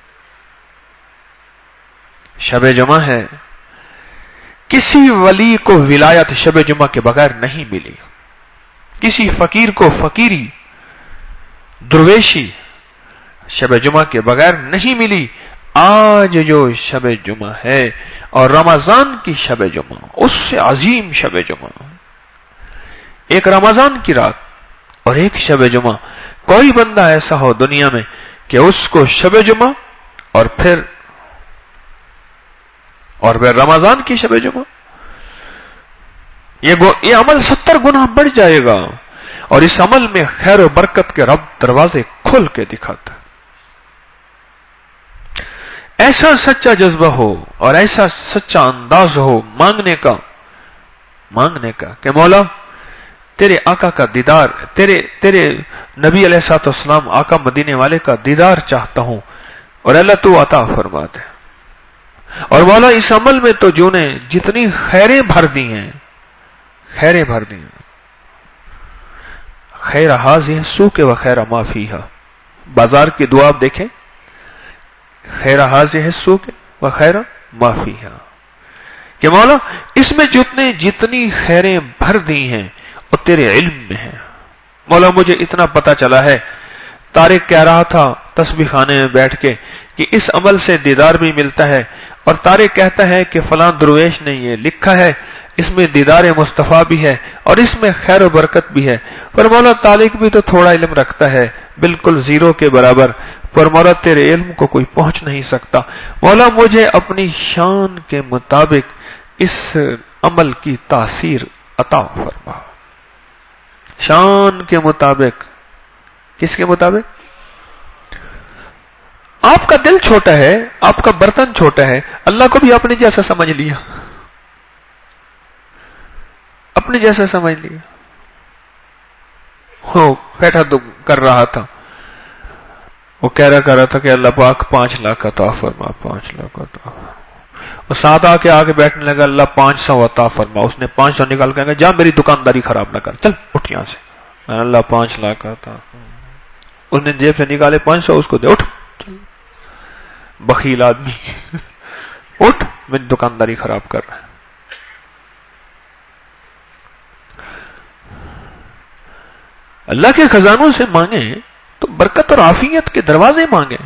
شب جمعہ ہے، کسی ولی کو ولایت شب جمعہ کے بغیر نہیں ملی. کسی فقیر کو فقیری، درویشی، شب جمعہ کے بغیر نہیں ملی. آج جو شب جمعہ ہے اور رمضان کی شب جمعہ اس سے عظیم شب جمعہ, ایک رمضان کی رات اور ایک شب جمعہ. کوئی بندہ ایسا ہو دنیا میں کہ اس کو شب جمعہ اور پھر رمضان کی شب جمعہ, یہ عمل 70 گنا بڑھ جائے گا. اور اس عمل میں خیر و برکت کے رب دروازے کھول کے دکھاتا ہے. ایسا سچا جذبہ ہو اور ایسا سچا انداز ہو مانگنے کا کہ مولا تیرے آقا کا دیدار, تیرے نبی علیہ الصلوۃ والسلام آقا مدینے والے کا دیدار چاہتا ہوں اور اللہ تو عطا فرما دے. اور مولا اس عمل میں تو جو نے جتنی خیریں بھر دی ہیں, خیر حاضر سوک و خیر ما فیہا, بازار کی دعا آپ دیکھیں, خیر حاضر سوک و خیر ما فیہا, کہ مولا اس میں جتنی خیریں بھر دی ہیں وہ تیرے علم میں ہیں. مولا مجھے اتنا پتا چلا ہے, طارق کہہ رہا تھا تسبیح خانے میں بیٹھ کے کہ اس عمل سے دیدار بھی ملتا ہے, اور طارق کہتا ہے کہ فلاں درویش نے یہ لکھا ہے, اس میں دیدار مصطفیٰ بھی ہے اور اس میں خیر و برکت بھی ہے. پر مولا طارق بھی تو تھوڑا علم رکھتا ہے, بالکل زیرو کے برابر, پر مولا تیرے علم کو کوئی پہنچ نہیں سکتا. مولا مجھے اپنی شان کے مطابق اس عمل کی تاثیر عطا فرما. شان کے مطابق, کس کے مطابق؟ آپ کا دل چھوٹا ہے, آپ کا برتن چھوٹا ہے, اللہ کو بھی اپنے جیسا سمجھ لیا, اپنے جیسا سمجھ لیا. ہو بیٹھا تو کر رہا تھا, وہ کہہ رہا تھا کہ اللہ پاک 5 لاکھ عطا فرما, 5 لاکھ عطا فرما. وہ ساتھ آگے بیٹھنے لگا, اللہ 500 عطا فرما. اس نے 500 نکال کے کہا جا میری دکانداری خراب نہ کر, چل اٹھ یہاں سے. اللہ 5 لاکھ عطا. اس نے جیب سے نکالے 500, اس کو دے, اٹھ بخیل آدمی, اٹھ میری دکانداری خراب کر رہا ہے. اللہ کے خزانوں سے مانگیں تو برکت اور عافیت کے دروازے مانگیں.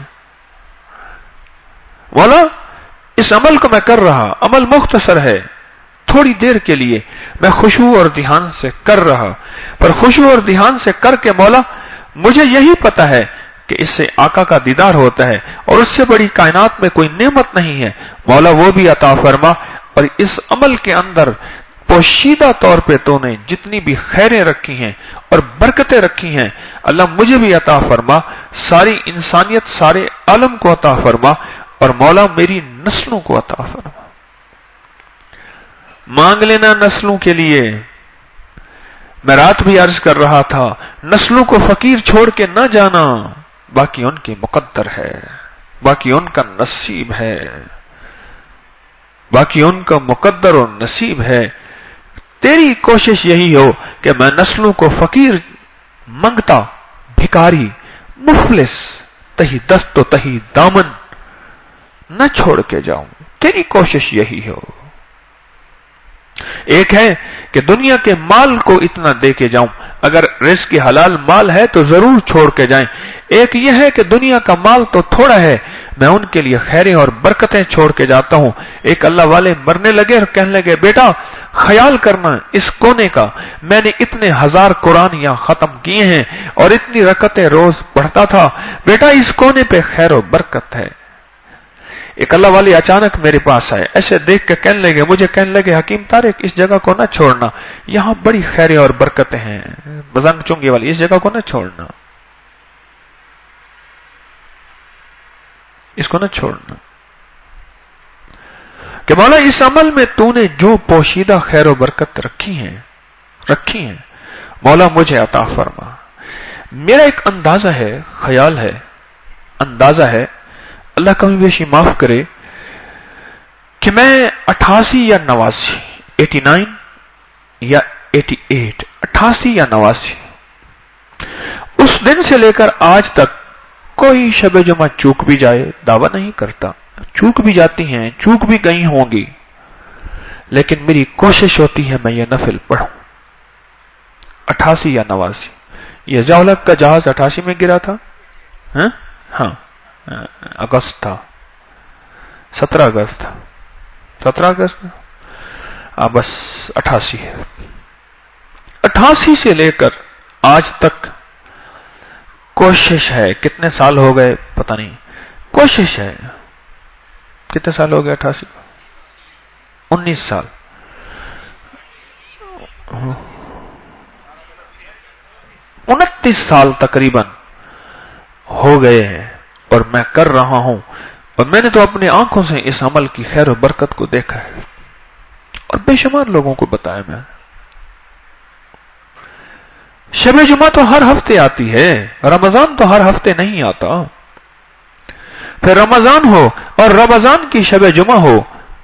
مولا اس عمل کو میں کر رہا, عمل مختصر ہے, تھوڑی دیر کے لیے میں خشوع اور دھیان سے کر رہا, پر خشوع اور دھیان سے کر کے مولا مجھے یہی پتا ہے کہ اس سے آقا کا دیدار ہوتا ہے اور اس سے بڑی کائنات میں کوئی نعمت نہیں ہے. مولا وہ بھی عطا فرما, اور اس عمل کے اندر پوشیدہ طور پہ تو نے جتنی بھی خیریں رکھی ہیں اور برکتیں رکھی ہیں اللہ مجھے بھی عطا فرما, ساری انسانیت سارے عالم کو عطا فرما, اور مولا میری نسلوں کو عطا فرما. مانگ لینا نسلوں کے لیے. میں رات بھی عرض کر رہا تھا, نسلوں کو فقیر چھوڑ کے نہ جانا, باقی ان کی مقدر ہے, باقی ان کا نصیب ہے, باقی ان کا مقدر اور نصیب ہے. تیری کوشش یہی ہو کہ میں نسلوں کو فقیر, منگتا, بھکاری, مفلس, تہی دست و تہی دامن نہ چھوڑ کے جاؤں. تیری کوشش یہی ہو. ایک ہے کہ دنیا کے مال کو اتنا دے کے جاؤں, اگر رزق کی حلال مال ہے تو ضرور چھوڑ کے جائیں. ایک یہ ہے کہ دنیا کا مال تو تھوڑا ہے, میں ان کے لیے خیریں اور برکتیں چھوڑ کے جاتا ہوں. ایک اللہ والے مرنے لگے اور کہنے لگے, بیٹا خیال کرنا اس کونے کا, میں نے اتنے 1000 قرآن یہاں ختم کیے ہیں اور اتنی رکعتیں روز پڑھتا تھا, بیٹا اس کونے پہ خیر و برکت ہے. ایک اللہ والے اچانک میرے پاس آئے, ایسے دیکھ کے مجھے کہنے لگے حکیم طارق اس جگہ کو نہ چھوڑنا, یہاں بڑی خیریں اور برکتیں ہیں, بزنگ چنگی والی, اس جگہ کو نہ چھوڑنا, اس کو نہ چھوڑنا. کہ مولا اس عمل میں تو نے جو پوشیدہ خیر و برکت رکھی ہیں مولا مجھے عطا فرما. میرا ایک اندازہ ہے, خیال ہے, اندازہ ہے, اللہ کمی بیشی معاف کرے, کہ میں 88 یا 89 89 یا 88 88 یا 89 اس دن سے لے کر آج تک کوئی شب جمعہ چوک بھی جائے دعویٰ نہیں کرتا, چوک بھی جاتی ہیں, چوک بھی گئی ہوں گی, لیکن میری کوشش ہوتی ہے میں یہ نفل پڑھوں. 88 یا 89 یہ ضیاء الحق کا جہاز 88 میں گرا تھا, ہاں اگست تھا، 17 اگست تھا، 17 اگست بس 88 ہے، 88 سے لے کر آج تک کوشش ہے، کتنے سال ہو گئے پتہ نہیں، کوشش ہے، کتنے سال ہو گئے 88 کو، 19 سال، 29 سال تقریباً ہو گئے ہیں اور میں کر رہا ہوں، اور میں نے تو اپنی آنکھوں سے اس عمل کی خیر و برکت کو دیکھا ہے اور بے شمار لوگوں کو بتایا میں۔ شب جمعہ تو ہر ہفتے آتی ہے، رمضان تو ہر ہفتے نہیں آتا، پھر رمضان ہو اور رمضان کی شب جمعہ ہو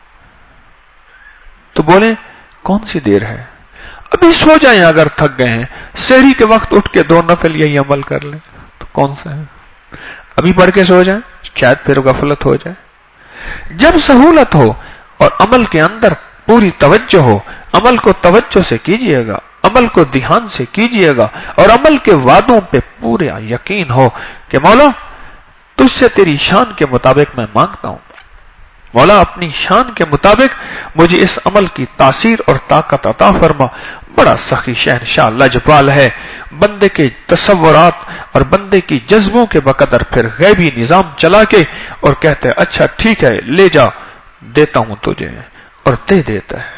تو بولیں کون سی دیر ہے، ابھی سو جائیں اگر تھک گئے ہیں، سحری کے وقت اٹھ کے 2 نفل یہی عمل کر لیں تو کون سا ہے، ابھی پڑھ کے سو جائیں، شاید پھر غفلت ہو جائے۔ جب سہولت ہو اور عمل کے اندر پوری توجہ ہو، عمل کو توجہ سے کیجئے گا، عمل کو دھیان سے کیجئے گا، اور عمل کے وعدوں پہ پورا یقین ہو کہ مولا تجھ سے تیری شان کے مطابق میں مانگتا ہوں، مولا اپنی شان کے مطابق مجھے اس عمل کی تاثیر اور طاقت عطا فرما۔ بڑا سخی شہنشاہ لجپال ہے، بندے کے تصورات اور بندے کی جذبوں کے بقدر پھر غیبی نظام چلا کے اور کہتے ہیں اچھا ٹھیک ہے لے جا، دیتا ہوں تجھے، اور دے دیتا ہے۔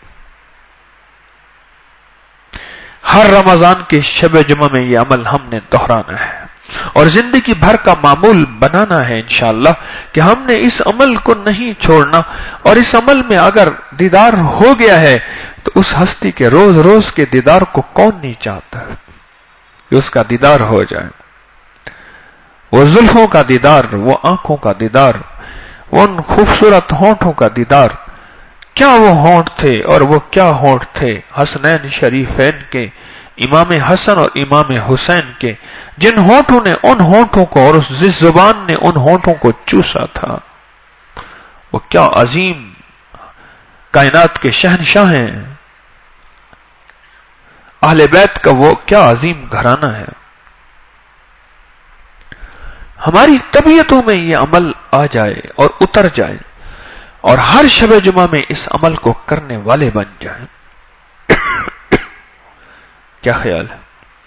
ہر رمضان کے شب جمعہ میں یہ عمل ہم نے دہرانا ہے اور زندگی بھر کا معمول بنانا ہے انشاءاللہ کہ ہم نے اس عمل کو نہیں چھوڑنا، اور اس عمل میں اگر دیدار ہو گیا ہے تو اس ہستی کے روز روز کے دیدار کو کون نہیں چاہتا کہ اس کا دیدار ہو جائے، وہ زلفوں کا دیدار، وہ آنکھوں کا دیدار، وہ ان خوبصورت ہونٹوں کا دیدار۔ کیا وہ ہونٹ تھے اور وہ کیا ہونٹ تھے حسنین شریفین کے، امام حسن اور امام حسین کے، جن ہونٹوں نے ان ہونٹوں کو اور اس زبان نے ان ہونٹوں کو چوسا تھا۔ وہ کیا عظیم کائنات کے شہنشاہ ہیں، اہل بیت کا وہ کیا عظیم گھرانہ ہے۔ ہماری طبیعتوں میں یہ عمل آ جائے اور اتر جائے اور ہر شب جمعہ میں اس عمل کو کرنے والے بن جائیں، کیا خیال ہے؟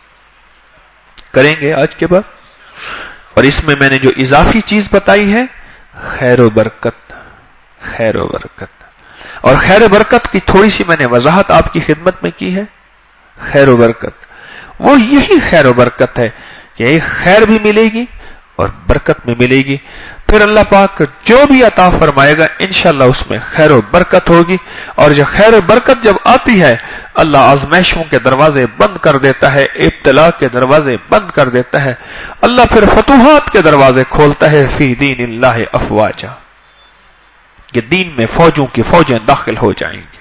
کریں گے آج کے بعد؟ اور اس میں نے جو اضافی چیز بتائی ہے خیر و برکت، خیر و برکت، اور خیر و برکت کی تھوڑی سی میں نے وضاحت آپ کی خدمت میں کی ہے۔ خیر و برکت وہ یہی خیر و برکت ہے کہ ایک خیر بھی ملے گی اور برکت میں ملے گی، پھر اللہ پاک جو بھی عطا فرمائے گا انشاءاللہ اس میں خیر و برکت ہوگی، اور جو خیر و برکت جب آتی ہے اللہ آزمائشوں کے دروازے بند کر دیتا ہے، ابتلا کے دروازے بند کر دیتا ہے، اللہ پھر فتوحات کے دروازے کھولتا ہے، فی دین اللہ افواجا، کہ دین میں فوجوں کی فوجیں داخل ہو جائیں گی،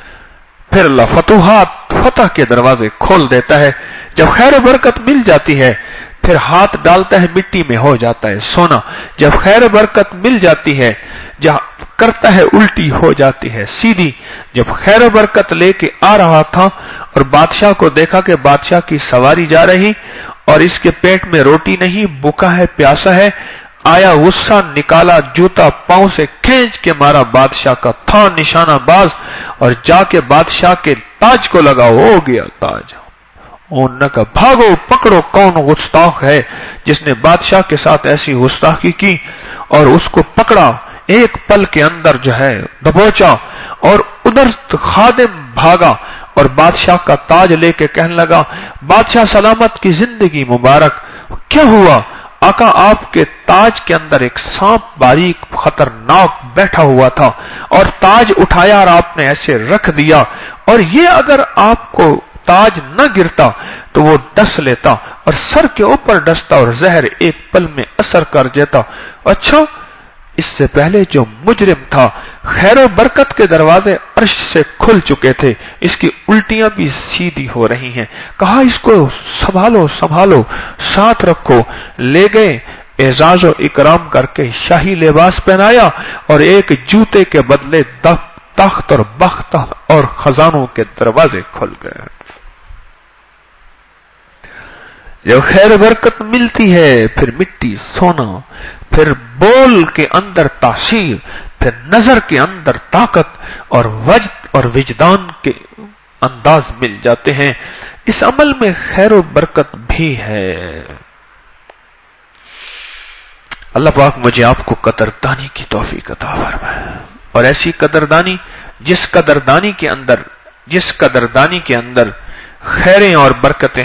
پھر اللہ فتوحات فتح کے دروازے کھول دیتا ہے۔ جب خیر و برکت مل جاتی ہے پھر ہاتھ ڈالتا ہے مٹی میں ہو جاتا ہے سونا، جب خیر و برکت مل جاتی ہے جہاں کرتا ہے الٹی ہو جاتی ہے سیدھی۔ جب خیر و برکت لے کے آ رہا تھا اور بادشاہ کو دیکھا کہ بادشاہ کی سواری جا رہی اور اس کے پیٹ میں روٹی نہیں، بھوکا ہے پیاسا ہے، آیا غصہ، نکالا جوتا پاؤں سے کھینچ کے مارا بادشاہ کا تھا نشانہ باز، اور جا کے بادشاہ کے تاج کو لگا، ہو گیا تاج۔ انہوں نے کہا بھاگو پکڑو کون گستاخ ہے جس نے بادشاہ کے ساتھ ایسی گستاخی کی، اور اس کو پکڑا، ایک پل کے اندر جو ہے دبوچا، اور ادھر خادم بھاگا اور بادشاہ کا تاج لے کے کہنے لگا بادشاہ سلامت کی زندگی مبارک۔ کیا ہوا؟ آقا آپ کے تاج کے اندر ایک سانپ باریک خطرناک بیٹھا ہوا تھا اور تاج اٹھایا اور آپ نے ایسے رکھ دیا، اور یہ اگر آپ کو تاج نہ گرتا تو وہ ڈس لیتا اور سر کے اوپر ڈستا اور زہر ایک پل میں اثر کر دیتا۔ اچھا اس سے پہلے جو مجرم تھا خیر و برکت کے دروازے عرش سے کھل چکے تھے، اس کی الٹیاں بھی سیدھی ہو رہی ہیں، کہا اس کو سنبھالو سنبھالو ساتھ رکھو، لے گئے اعزاز و اکرام کر کے شاہی لباس پہنایا، اور ایک جوتے کے بدلے تخت اور بخت اور خزانوں کے دروازے کھل گئے۔ جب خیر برکت ملتی ہے پھر مٹی سونا، پھر بول کے اندر تاثیر، پھر نظر کے اندر طاقت اور وجد اور وجدان کے انداز مل جاتے ہیں۔ اس عمل میں خیر و برکت بھی ہے۔ اللہ پاک مجھے آپ کو قدردانی کی توفیق عطا فرمائے، اور ایسی قدردانی جس قدردانی کے اندر خیریں اور برکتیں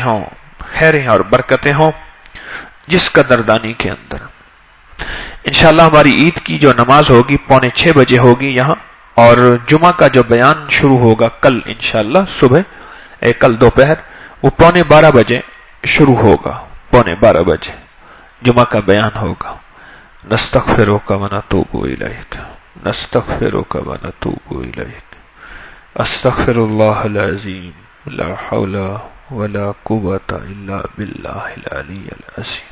ہوں، جس قدردانی کے اندر انشاءاللہ ہماری عید کی جو نماز ہوگی 5:45 بجے ہوگی یہاں، اور جمعہ کا جو بیان شروع ہوگا کل انشاءاللہ صبح کل دوپہر وہ 11:15 بجے شروع ہوگا، 11:15 بجے جمعہ کا بیان ہوگا۔ نستغفرک ونتوب الیک، نستغفرک ونتوب الیک، استغفر اللہ العظیم، لا حول ولا قوت الا باللہ العلی العظیم۔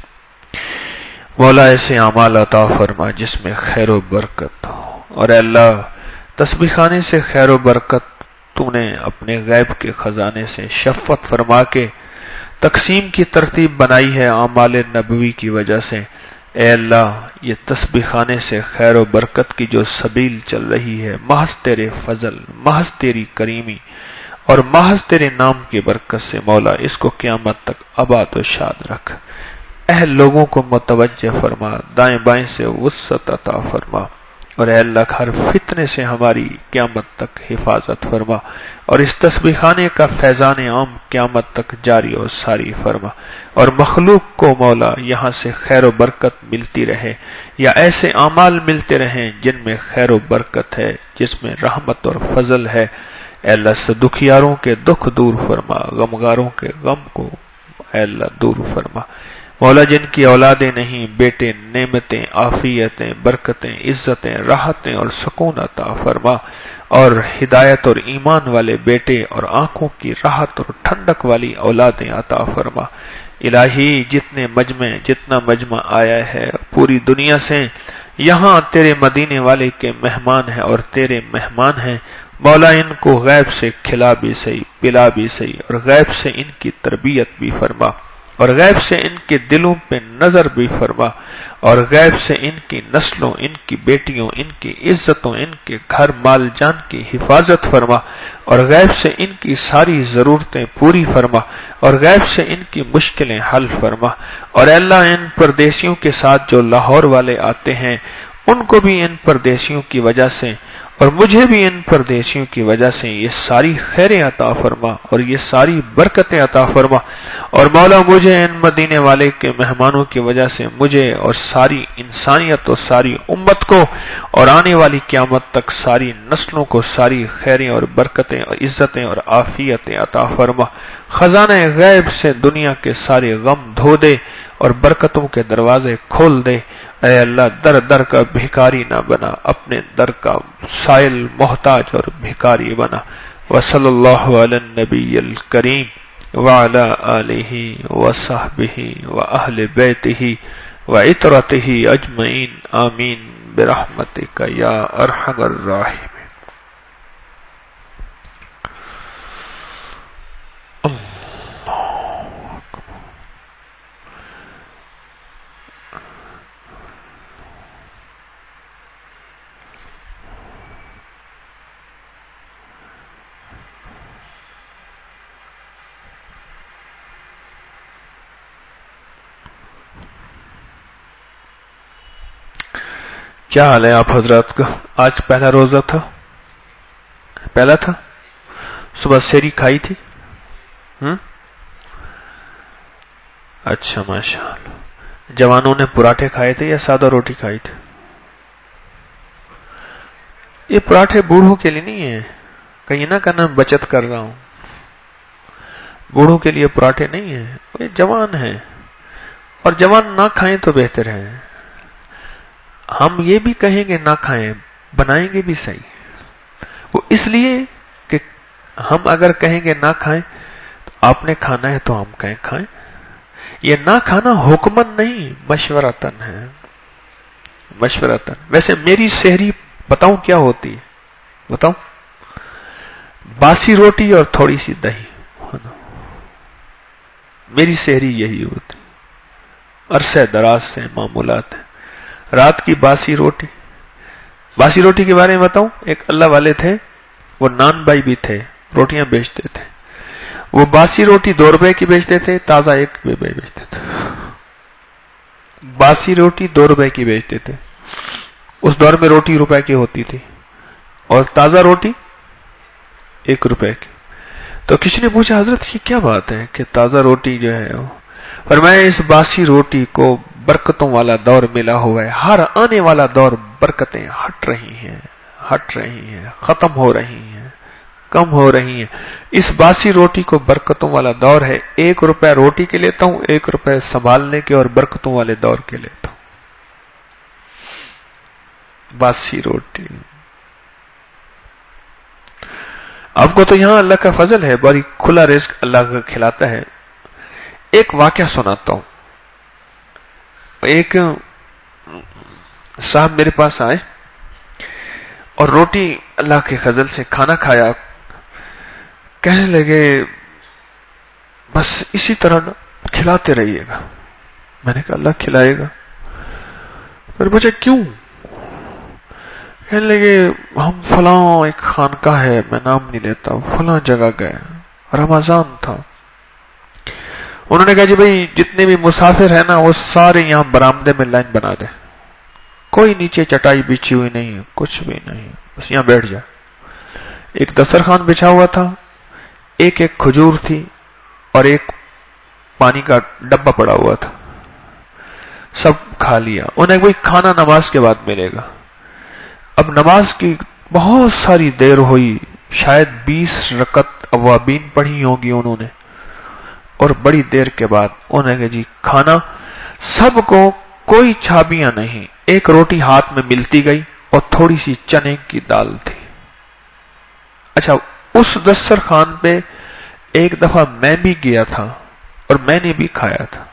مولا ایسے اعمال عطا فرما جس میں خیر و برکت ہو، اور اے اللہ تسبیح خانے سے خیر و برکت تو نے اپنے غیب کے خزانے سے شفقت فرما کے تقسیم کی ترتیب بنائی ہے اعمال نبوی کی وجہ سے۔ اے اللہ یہ تسبیح خانے سے خیر و برکت کی جو سبیل چل رہی ہے، محض تیرے فضل، محض تیری کریمی اور محض تیرے نام کی برکت سے مولا اس کو قیامت تک آباد و شاد رکھ۔ اہل لوگوں کو متوجہ فرما، دائیں بائیں سے وسعت عطا فرما، اور اے اللہ ہر فتنے سے ہماری قیامت تک حفاظت فرما، اور اس تسبیح خانے کا فیضان عام قیامت تک جاری و ساری فرما، اور مخلوق کو مولا یہاں سے خیر و برکت ملتی رہے، یا ایسے اعمال ملتے رہیں جن میں خیر و برکت ہے، جس میں رحمت اور فضل ہے۔ اے اللہ سے دکھیاروں کے دکھ دور فرما، غمگاروں کے غم کو اے اللہ دور فرما۔ مولا جن کی اولادیں نہیں، بیٹے، نعمتیں، عافیتیں، برکتیں، عزتیں، راحتیں اور سکون عطا فرما، اور ہدایت اور ایمان والے بیٹے اور آنکھوں کی راحت اور ٹھنڈک والی اولادیں عطا فرما۔ الہی جتنا مجمع آیا ہے پوری دنیا سے، یہاں تیرے مدینے والے کے مہمان ہیں اور تیرے مہمان ہیں، مولا ان کو غیب سے کھلا بھی صحیح، پلا بھی صحیح، اور غیب سے ان کی تربیت بھی فرما، اور غیب سے ان کے دلوں پہ نظر بھی فرما، اور غیب سے ان کی نسلوں، ان کی بیٹیوں، ان کی عزتوں، ان کے گھر مال جان کی حفاظت فرما، اور غیب سے ان کی ساری ضرورتیں پوری فرما، اور غیب سے ان کی مشکلیں حل فرما، اور اے اللہ ان پردیسیوں کے ساتھ جو لاہور والے آتے ہیں ان کو بھی ان پردیسیوں کی وجہ سے اور مجھے بھی ان پردیسیوں کی وجہ سے یہ ساری خیریں عطا فرما اور یہ ساری برکتیں عطا فرما، اور مولا مجھے ان مدینے والے کے مہمانوں کی وجہ سے مجھے اور ساری انسانیت اور ساری امت کو اور آنے والی قیامت تک ساری نسلوں کو ساری خیریں اور برکتیں اور عزتیں اور عافیتیں عطا فرما۔ خزانہ غیب سے دنیا کے سارے غم دھو دے اور برکتوں کے دروازے کھول دے۔ اے اللہ در در کا بھکاری نہ بنا، اپنے در کا سائل محتاج اور بھکاری بنا۔ وصلی اللہ علی النبی الکریم وعلی آلہ وصحبہ واہل بیتہ وعطرتہ اجمعین، آمین برحمتک یا ارحم الراحمین۔ کیا حال ہے آپ حضرات کا؟ آج پہلا روزہ تھا، پہلا تھا، صبح سحری کھائی تھی؟ اچھا ماشاءاللہ۔ جوانوں نے پراٹھے کھائے تھے یا سادہ روٹی کھائی تھی؟ یہ پراٹھے بوڑھوں کے لیے نہیں ہے، کہیں نہ کہنا بچت کر رہا ہوں، بوڑھوں کے لیے پراٹھے نہیں ہیں، یہ جوان ہیں، اور جوان نہ کھائیں تو بہتر ہے۔ ہم یہ بھی کہیں گے نہ کھائیں، بنائیں گے بھی صحیح، وہ اس لیے کہ ہم اگر کہیں گے نہ کھائیں تو آپ نے کھانا ہے تو ہم کہیں کھائیں۔ یہ نہ کھانا حکمن نہیں، مشورتن ہے، مشورتن۔ ویسے میری سحری بتاؤں کیا ہوتی ہے؟ بتاؤں، باسی روٹی اور تھوڑی سی دہی، میری سحری یہی ہوتی، عرصہ دراز سے معمولات ہیں۔ رات کی باسی روٹی، باسی روٹی کے بارے میں بتاؤں، ایک اللہ والے تھے، وہ نان بائی بھی تھے، روٹیاں بیچتے تھے۔ وہ باسی روٹی 2 روپے کی بیچتے تھے، تازہ 1 روپے بیچتے تھے۔ باسی روٹی 2 روپے کی بیچتے تھے، اس دور میں روٹی روپے کی ہوتی تھی، اور تازہ روٹی 1 روپے کی۔ تو کسی نے پوچھا حضرت یہ کیا بات ہے کہ تازہ روٹی جو ہے، فرمایا اس باسی روٹی کو برکتوں والا دور ملا ہوا ہے، ہر آنے والا دور برکتیں ہٹ رہی ہیں، ختم ہو رہی ہیں، کم ہو رہی ہیں۔ اس باسی روٹی کو برکتوں والا دور ہے، 1 روپے روٹی کے لیتا ہوں، 1 روپے سنبھالنے کے اور برکتوں والے دور کے لیتا ہوں۔ باسی روٹی آپ کو تو یہاں اللہ کا فضل ہے، بڑی کھلا رزق اللہ کا کھلاتا ہے۔ ایک واقعہ سناتا ہوں۔ ایک صاحب میرے پاس آئے اور روٹی اللہ کے فضل سے کھانا کھایا، کہنے لگے بس اسی طرح کھلاتے رہیے گا۔ میں نے کہا اللہ کھلائے گا۔ پھر مجھے کیوں؟ کہنے لگے ہم فلاں ایک خانقاہ ہے، میں نام نہیں لیتا، فلاں جگہ گئے، رمضان تھا، انہوں نے کہا جی بھائی جتنے بھی مسافر ہیں نا وہ سارے یہاں برآمدے میں لائن بنا دے، کوئی نیچے چٹائی بچھی ہوئی نہیں، کچھ بھی نہیں، بس یہاں بیٹھ جا۔ ایک دسترخوان بچھا ہوا تھا، ایک کھجور تھی اور ایک پانی کا ڈبہ پڑا ہوا تھا، سب کھا لیا۔ انہیں کوئی کھانا نماز کے بعد ملے گا۔ اب نماز کی بہت ساری دیر ہوئی، شاید 20 رکعت اوابین پڑھی ہوگی انہوں نے، اور بڑی دیر کے بعد انہوں نے جی کھانا، سب کو کوئی چھابیاں نہیں، ایک روٹی ہاتھ میں ملتی گئی اور تھوڑی سی چنے کی دال تھی۔ اچھا اس دسترخوان پہ ایک دفعہ میں بھی گیا تھا اور میں نے بھی کھایا تھا،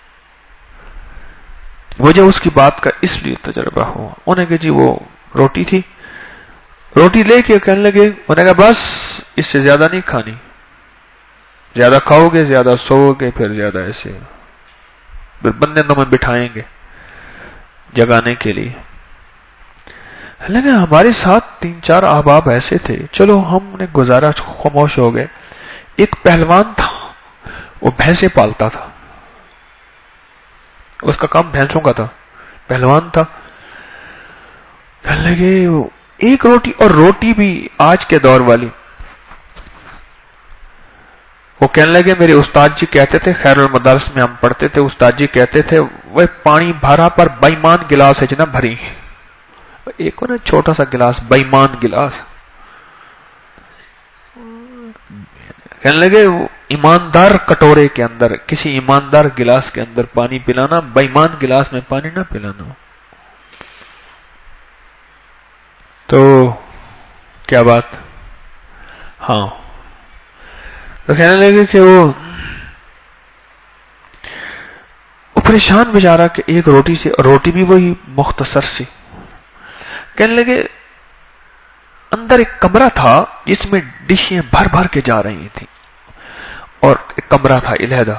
مجھے اس کی بات کا اس لیے تجربہ ہوا۔ انہوں نے کہا جی وہ روٹی تھی، روٹی لے کے کہنے لگے، انہوں نے کہا بس اس سے زیادہ نہیں کھانی، زیادہ کھاؤ گے زیادہ سو گے، پھر زیادہ ایسے پھر بندے میں بٹھائیں گے جگانے کے لیے۔ لیکن ہمارے ساتھ 3-4 احباب ایسے تھے، چلو ہم نے گزارا، خاموش ہو گئے۔ ایک پہلوان تھا، وہ بھینسیں پالتا تھا، اس کا کام بھینسوں کا تھا، پہلوان تھا۔ کہنے لگے ایک روٹی، اور روٹی بھی آج کے دور والی۔ وہ کہنے لگے میرے استاد جی کہتے تھے، خیر المدارس میں ہم پڑھتے تھے، استاد جی کہتے تھے وہ پانی بھرا پر بےمان گلاس ہے جناب بھری، ایک نا چھوٹا سا گلاس، بےمان گلاس۔ کہنے لگے ایماندار کٹورے کے اندر، کسی ایماندار گلاس کے اندر پانی پلانا، بےمان گلاس میں پانی نہ پلانا۔ تو کیا بات؟ ہاں، تو کہنے لگے کہ وہ پریشان بیچارہ کہ ایک روٹی سے، روٹی بھی وہی مختصر سی۔ کہنے لگے اندر ایک کمرہ تھا جس میں ڈشیں بھر بھر کے جا رہی تھیں، اور ایک کمرہ تھا علیحدہ۔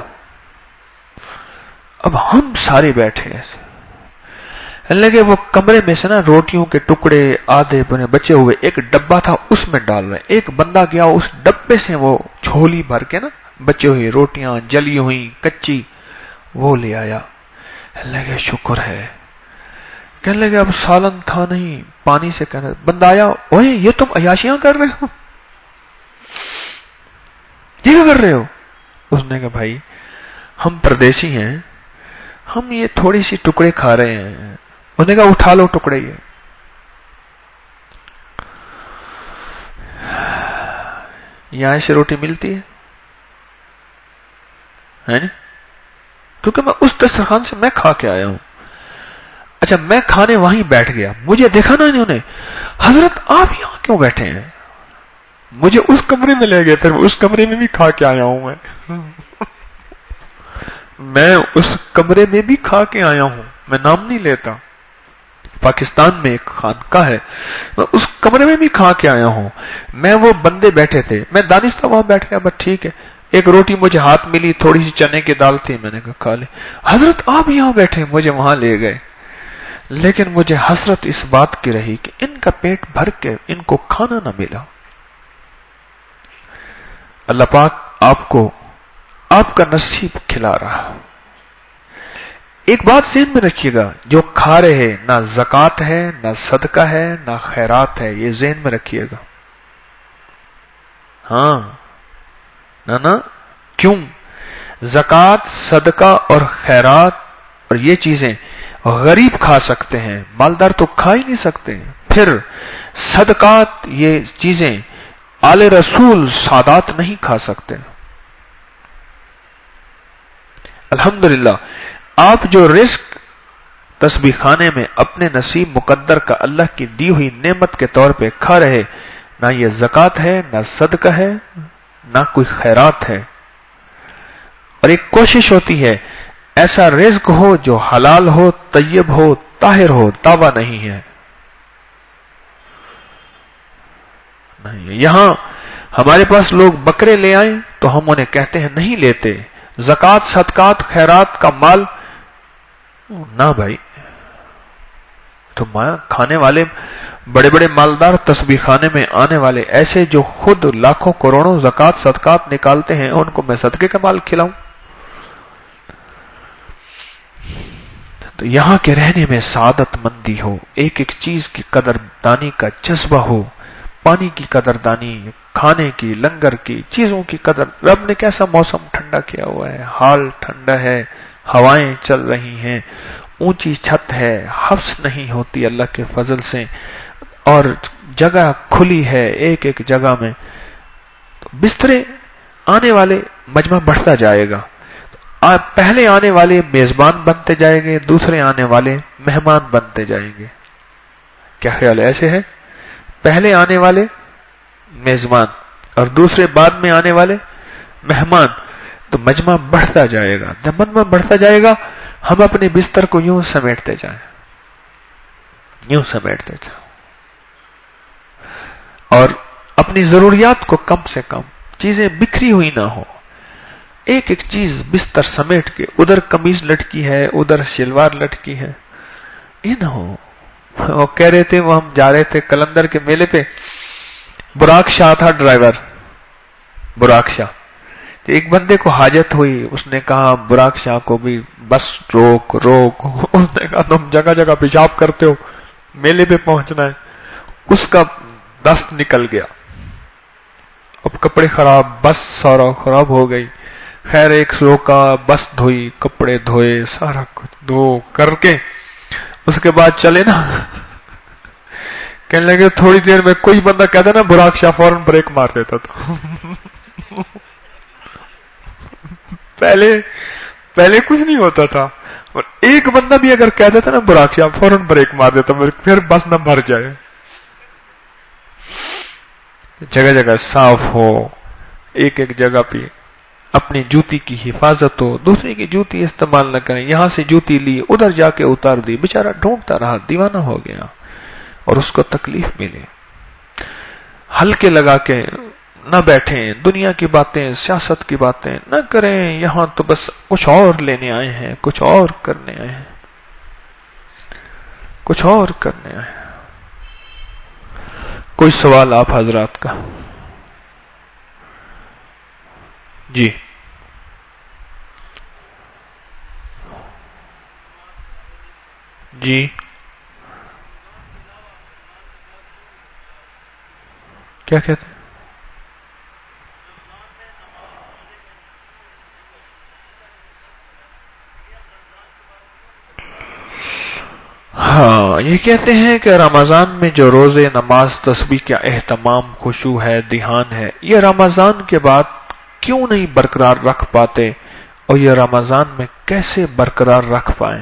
اب ہم سارے بیٹھے ایسے، کہنے لگے وہ کمرے میں سے نا روٹیوں کے ٹکڑے آدھے بنے بچے ہوئے ایک ڈبہ تھا، اس میں ڈال رہے، ایک بندہ گیا اس ڈبے سے وہ جھولی بھر کے نا بچے ہوئی روٹیاں جلی ہوئی کچی وہ لے آیا۔ کہنے لگے شکر ہے۔ کہنے لگے اب سالن تھا نہیں، پانی سے کہنے، بندہ آیا، اوئے یہ تم عیاشیاں کر رہے ہو، یہ کیا کر رہے ہو؟ اس نے کہا بھائی ہم پردیسی ہیں، ہم یہ تھوڑی سی ٹکڑے کھا رہے ہیں۔ انہوں نے کہا اٹھا لو ٹکڑے، یہ یہاں سے روٹی ملتی ہے نا، کیونکہ میں اس دسترخوان سے میں کھا کے آیا ہوں۔ اچھا میں کھانے وہیں بیٹھ گیا، مجھے دیکھا نا انہوں نے، حضرت آپ یہاں کیوں بیٹھے ہیں؟ مجھے اس کمرے میں لے گئے، پھر اس کمرے میں بھی کھا کے آیا ہوں میں اس کمرے میں بھی کھا کے آیا ہوں، میں نام نہیں لیتا، پاکستان میں ایک خانقاہ ہے، میں اس کمرے میں بھی کھا کے آیا ہوں۔ میں وہ بندے بیٹھے تھے، میں دانستہ وہاں بیٹھ گیا، بس ٹھیک ہے، ایک روٹی مجھے ہاتھ ملی، تھوڑی سی چنے کی دال تھی، میں نے کہا کھا لے۔ حضرت آپ یہاں بیٹھے، مجھے وہاں لے گئے، لیکن مجھے حسرت اس بات کی رہی کہ ان کا پیٹ بھر کے ان کو کھانا نہ ملا۔ اللہ پاک آپ کو آپ کا نصیب کھلا رہا۔ ایک بات ذہن میں رکھیے گا، جو کھا رہے نہ زکوٰۃ ہے، نہ صدقہ ہے، نہ خیرات ہے، یہ ذہن میں رکھیے گا۔ ہاں نہ کیوں؟ زکوٰۃ، صدقہ اور خیرات اور یہ چیزیں غریب کھا سکتے ہیں، مالدار تو کھا ہی نہیں سکتے۔ پھر صدقات، یہ چیزیں آل رسول سادات نہیں کھا سکتے۔ الحمدللہ آپ جو رزق تسبیح خانے میں اپنے نصیب مقدر کا اللہ کی دی ہوئی نعمت کے طور پہ کھا رہے، نہ یہ زکوٰۃ ہے، نہ صدقہ ہے، نہ کوئی خیرات ہے۔ اور ایک کوشش ہوتی ہے ایسا رزق ہو جو حلال ہو، طیب ہو، طاہر ہو، دعویٰ نہیں ہے۔ یہاں ہمارے پاس لوگ بکرے لے آئیں تو ہم انہیں کہتے ہیں نہیں لیتے، زکوٰۃ، صدقات، خیرات کا مال نہ بھائی۔ تو کھانے والے بڑے بڑے مالدار تسبیح خانے میں آنے والے ایسے جو خود لاکھوں کروڑوں زکوٰۃ صدقات نکالتے ہیں، ان کو میں صدقے کا مال کھلاؤں؟ تو یہاں کے رہنے میں سعادت مندی ہو، ایک ایک چیز کی قدر دانی کا جذبہ ہو، پانی کی قدر دانی، کھانے کی، لنگر کی، چیزوں کی قدر۔ رب نے کیسا موسم ٹھنڈا کیا ہوا ہے، حال ٹھنڈا ہے، ہوائیں چل رہی ہیں، اونچی چھت ہے، حبس نہیں ہوتی اللہ کے فضل سے، اور جگہ کھلی ہے ایک ایک جگہ میں۔ بسترے آنے والے مجمع بڑھتا جائے گا، پہلے آنے والے میزبان بنتے جائیں گے، دوسرے آنے والے مہمان بنتے جائیں گے۔ کیا خیال ہے؟ ایسے ہے، پہلے آنے والے میزبان اور دوسرے بعد میں آنے والے مہمان، تو مجمع بڑھتا جائے گا۔ جب مجمع بڑھتا جائے گا، ہم اپنے بستر کو یوں سمیٹتے جائیں، یوں سمیٹتے جائیں، اور اپنی ضروریات کو کم سے کم، چیزیں بکھری ہوئی نہ ہو، ایک ایک چیز بستر سمیٹ کے، ادھر قمیض لٹکی ہے، ادھر شلوار لٹکی ہے، یہ نہ ہو۔ وہ کہہ رہے تھے، وہ ہم جا رہے تھے کلندر کے میلے پہ، براق شاہ تھا ڈرائیور، براق شاہ۔ ایک بندے کو حاجت ہوئی، اس نے کہا براق شاہ کو بھی بس روک روک، اس نے کہا تم جگہ جگہ پیشاب کرتے ہو، میلے پہ پہنچنا ہے۔ اس کا دست نکل گیا، اب کپڑے خراب، بس سارا خراب ہو گئی۔ خیر ایک روکا، بس دھوئی، کپڑے دھوئے، سارا کچھ دھو کر کے اس کے بعد چلے نا، کہنے لگے تھوڑی دیر میں کوئی بندہ کہتا نا براق شاہ فوراً بریک مار دیتا تھا۔ پہلے کچھ نہیں ہوتا تھا، اور ایک بندہ بھی اگر کہہ دیتا نا براق شاہ فوراً بریک مار دیتا، پھر بس نہ بھر جائے۔ جگہ جگہ صاف ہو، ایک ایک جگہ پہ اپنی جوتی کی حفاظت ہو، دوسرے کی جوتی استعمال نہ کریں۔ یہاں سے جوتی لی، ادھر جا کے اتار دی، بیچارہ ڈھونڈتا رہا، دیوانہ ہو گیا، اور اس کو تکلیف ملی۔ ہلکے لگا کے نہ بیٹھیں، دنیا کی باتیں، سیاست کی باتیں نہ کریں، یہاں تو بس کچھ اور لینے آئے ہیں، کچھ اور کرنے آئے ہیں، کچھ اور کرنے آئے ہیں۔ کوئی سوال آپ حضرات کا؟ جی جی کیا کہتے ہیں؟ ہاں، یہ کہتے ہیں کہ رمضان میں جو روزے، نماز، تسبیح کا اہتمام، خشوع ہے، دھیان ہے، یہ رمضان کے بعد کیوں نہیں برقرار رکھ پاتے، اور یہ رمضان میں کیسے برقرار رکھ پائیں؟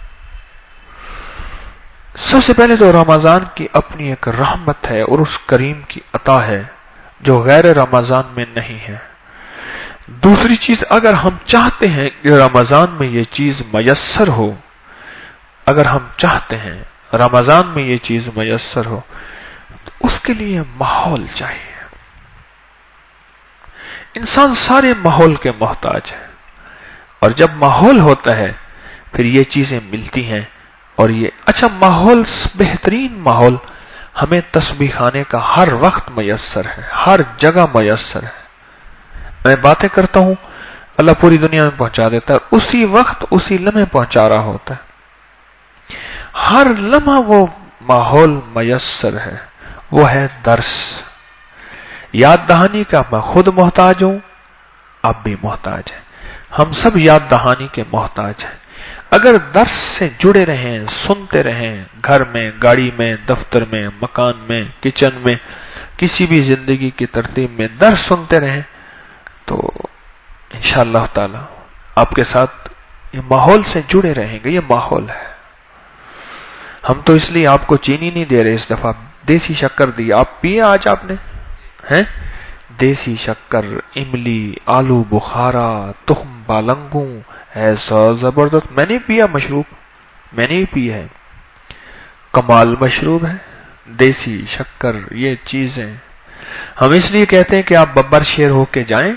سب سے پہلے تو رمضان کی اپنی ایک رحمت ہے اور اس کریم کی عطا ہے جو غیر رمضان میں نہیں ہے۔ دوسری چیز، اگر ہم چاہتے ہیں کہ رمضان میں یہ چیز میسر ہو، اگر ہم چاہتے ہیں رمضان میں یہ چیز میسر ہو، تو اس کے لیے ماحول چاہیے۔ انسان سارے ماحول کے محتاج ہے، اور جب ماحول ہوتا ہے پھر یہ چیزیں ملتی ہیں. اور یہ اچھا ماحول، بہترین ماحول ہمیں تسبیح خانے کا ہر وقت میسر ہے، ہر جگہ میسر ہے. میں باتیں کرتا ہوں، اللہ پوری دنیا میں پہنچا دیتا ہے، اسی وقت اسی لمحے پہنچا رہا ہوتا ہے. ہر لمحہ وہ ماحول میسر ہے. وہ ہے درس. یاد دہانی کا میں خود محتاج ہوں، آپ بھی محتاج ہیں، ہم سب یاد دہانی کے محتاج ہیں. اگر درس سے جڑے رہیں، سنتے رہیں، گھر میں، گاڑی میں، دفتر میں، مکان میں، کچن میں، کسی بھی زندگی کی ترتیب میں درس سنتے رہیں، تو انشاءاللہ تعالی آپ کے ساتھ یہ ماحول سے جڑے رہیں گے. یہ ماحول ہے. ہم تو اس لیے آپ کو چینی نہیں دے رہے، اس دفعہ دیسی شکر دی. آپ پیے آج آپ نے ہیں دیسی شکر، املی، آلو بخارا، تخم بالنگوں، ایسا زبردست. میں نے پیا مشروب، میں نے پی ہے، کمال مشروب ہے دیسی شکر. یہ چیزیں ہم اس لیے کہتے ہیں کہ آپ ببر شیر ہو کے جائیں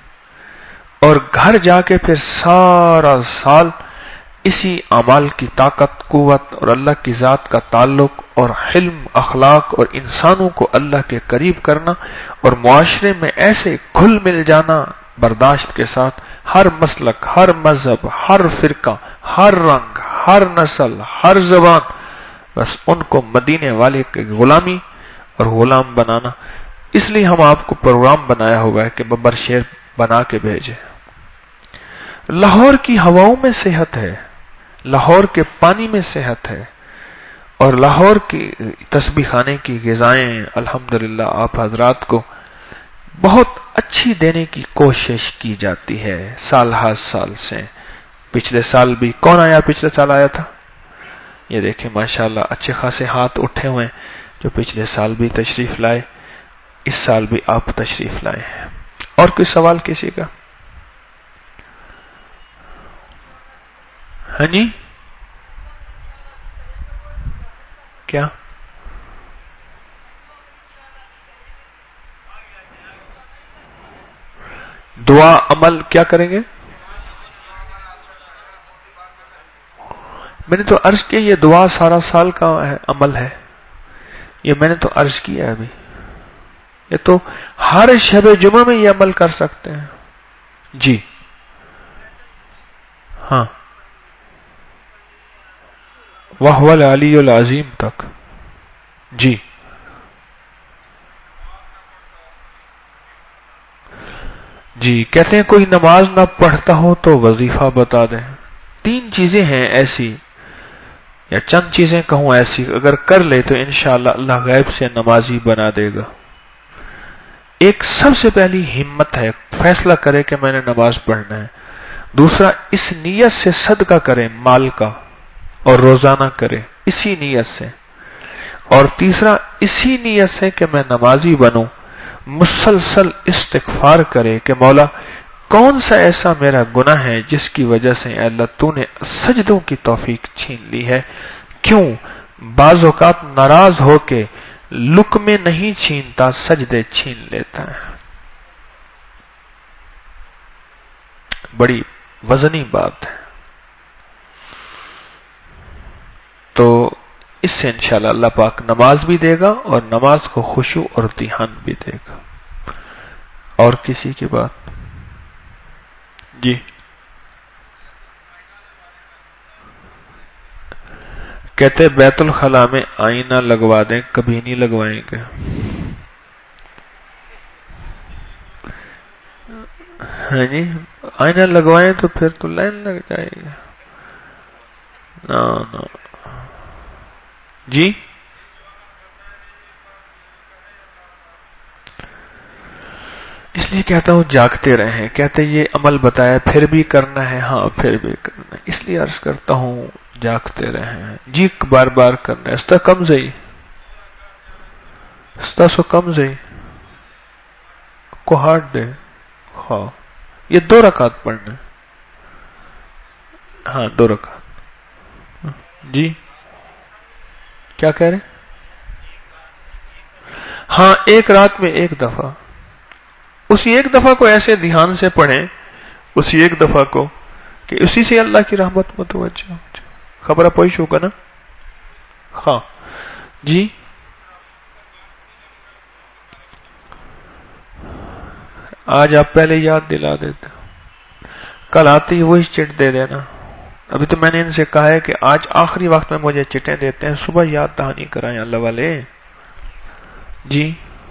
اور گھر جا کے پھر سارا سال اسی اعمال کی طاقت، قوت اور اللہ کی ذات کا تعلق اور حلم، اخلاق اور انسانوں کو اللہ کے قریب کرنا اور معاشرے میں ایسے گھل مل جانا برداشت کے ساتھ. ہر مسلک، ہر مذہب، ہر فرقہ، ہر رنگ، ہر نسل، ہر زبان، بس ان کو مدینے والے کی غلامی اور غلام بنانا. اس لیے ہم آپ کو پروگرام بنایا ہوا ہے کہ ببر شیر بنا کے بھیجے. لاہور کی ہواؤں میں صحت ہے، لاہور کے پانی میں صحت ہے، اور لاہور کی تسبیح خانے کی غذائیں الحمدللہ آپ حضرات کو بہت اچھی دینے کی کوشش کی جاتی ہے سال ہر سال سے. پچھلے سال بھی کون آیا؟ پچھلے سال آیا تھا، یہ دیکھیں ماشاءاللہ اچھے خاصے ہاتھ اٹھے ہوئے جو پچھلے سال بھی تشریف لائے، اس سال بھی آپ تشریف لائے ہیں. اور کوئی سوال کسی کا؟ ہاں جی کیا؟ دعا عمل کیا کریں گے؟ میں نے تو عرض کیا یہ دعا سارا سال کا عمل ہے. یہ میں نے تو عرض کیا ابھی، یہ تو ہر شب جمعہ میں یہ عمل کر سکتے ہیں. جی ہاں، وَهُوَ الْعَلِيُّ الْعَظِيمُ تک. جی جی کہتے ہیں کوئی نماز نہ پڑھتا ہو تو وظیفہ بتا دیں. 3 چیزیں ہیں ایسی، یا چند چیزیں کہوں ایسی، اگر کر لے تو انشاءاللہ اللہ غیب سے نمازی بنا دے گا. ایک سب سے پہلی ہمت ہے، فیصلہ کرے کہ میں نے نماز پڑھنا ہے. دوسرا اس نیت سے صدقہ کرے مال کا اور روزانہ کرے اسی نیت سے. اور تیسرا اسی نیت سے کہ میں نمازی بنوں مسلسل استغفار کرے کہ مولا کون سا ایسا میرا گناہ ہے جس کی وجہ سے اے اللہ تو نے سجدوں کی توفیق چھین لی ہے. کیوں؟ بعض اوقات ناراض ہو کے لقمے نہیں چھینتا، سجدے چھین لیتا ہے. بڑی وزنی بات ہے. تو اس سے انشاءاللہ اللہ پاک نماز بھی دے گا اور نماز کو خشوع اور دھیان بھی دے گا. اور کسی کی بات؟ جی کہتے بیت الخلاء میں آئینہ لگوا دیں، کبھی نہیں لگوائیں گے. ہاں جی آئینہ لگوائیں تو پھر تو لائن لگ جائے گی. نا جی اس لیے کہتا ہوں جاگتے رہیں. کہتے یہ عمل بتایا پھر بھی کرنا ہے، ہاں پھر بھی کرنا ہے، اس لیے عرض کرتا ہوں جاگتے رہیں. جی بار بار کرنا ہے. استا کم زئی استا سو کم زئی کو ہارٹ دے. ہاں یہ 2 رکعت پڑھنا ہے. ہاں 2 رکعت. جی کیا کہہ رہے؟ ہاں ایک رات میں 1 دفعہ. اسی ایک دفعہ کو ایسے دھیان سے پڑھیں، اسی ایک دفعہ کو، کہ اسی سے اللہ کی رحمت متوجہ ہو جائے۔ خبر پوش ہوگا نا؟ ہاں جی، آج آپ پہلے یاد دلا دیتے، کل آتے ہی وہی چٹ دے دینا۔ ابھی تو میں نے ان سے کہا ہے کہ آج آخری وقت میں مجھے چٹیں دیتے ہیں، صبح یاد دہانی کرائیں اللہ والے۔ جی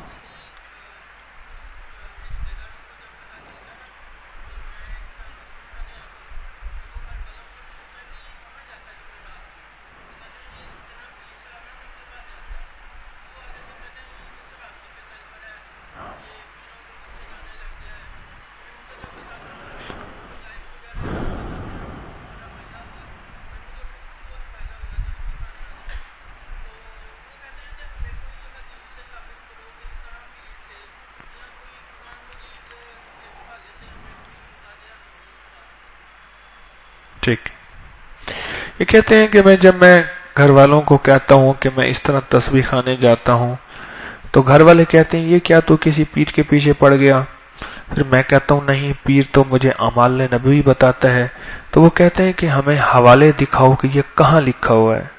ٹھیک۔ یہ کہتے ہیں کہ جب میں گھر والوں کو کہتا ہوں کہ میں اس طرح تسبیح خانے جاتا ہوں تو گھر والے کہتے ہیں یہ کیا تو کسی پیر کے پیچھے پڑ گیا؟ پھر میں کہتا ہوں نہیں، پیر تو مجھے اعمال نبوی بتاتا ہے۔ تو وہ کہتے ہیں کہ ہمیں حوالے دکھاؤ کہ یہ کہاں لکھا ہوا ہے۔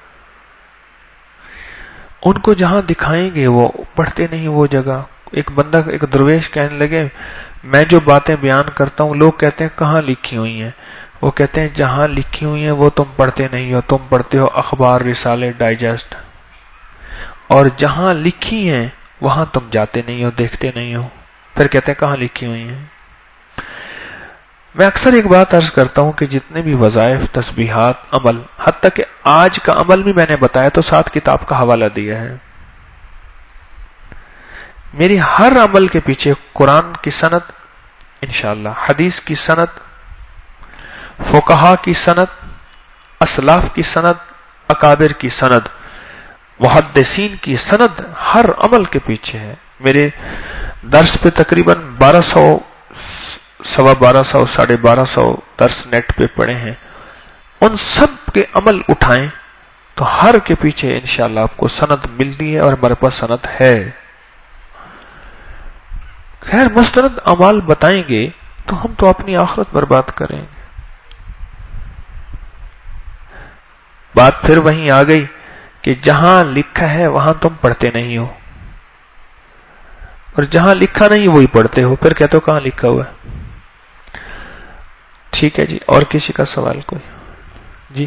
ان کو جہاں دکھائیں گے وہ پڑھتے نہیں وہ جگہ۔ ایک بندہ، ایک درویش کہنے لگے میں جو باتیں بیان کرتا ہوں لوگ کہتے ہیں کہاں لکھی ہوئی ہیں؟ وہ کہتے ہیں جہاں لکھی ہوئی ہیں وہ تم پڑھتے نہیں ہو، تم پڑھتے ہو اخبار، رسالے، ڈائجسٹ، اور جہاں لکھی ہیں وہاں تم جاتے نہیں ہو، دیکھتے نہیں ہو۔ پھر کہتے ہیں کہاں لکھی ہوئی ہیں؟ میں اکثر ایک بات عرض کرتا ہوں کہ جتنے بھی وظائف، تسبیحات، عمل، حتیٰ کہ آج کا عمل بھی میں نے بتایا تو 7 کتاب کا حوالہ دیا ہے۔ میری ہر عمل کے پیچھے قرآن کی سند انشاءاللہ، حدیث کی سند، فقہا کی سند، اسلاف کی سند، اکابر کی سند، محدثین کی سند ہر عمل کے پیچھے ہے۔ میرے درس پہ تقریباً 1200، 1250، 1250 درس نیٹ پہ پڑے ہیں، ان سب کے عمل اٹھائیں تو ہر کے پیچھے انشاءاللہ آپ کو سند ملتی ہے، اور ہمارے پاس سند ہے۔ خیر مستند اعمال بتائیں گے تو ہم تو اپنی آخرت برباد کریں گے۔ بات پھر وہیں آ گئی کہ جہاں لکھا ہے وہاں تم پڑھتے نہیں ہو، اور جہاں لکھا نہیں وہی پڑھتے ہو، پھر کہتے ہو کہاں لکھا ہوا ہے۔ ٹھیک ہے جی، اور کسی کا سوال کوئی؟ جی،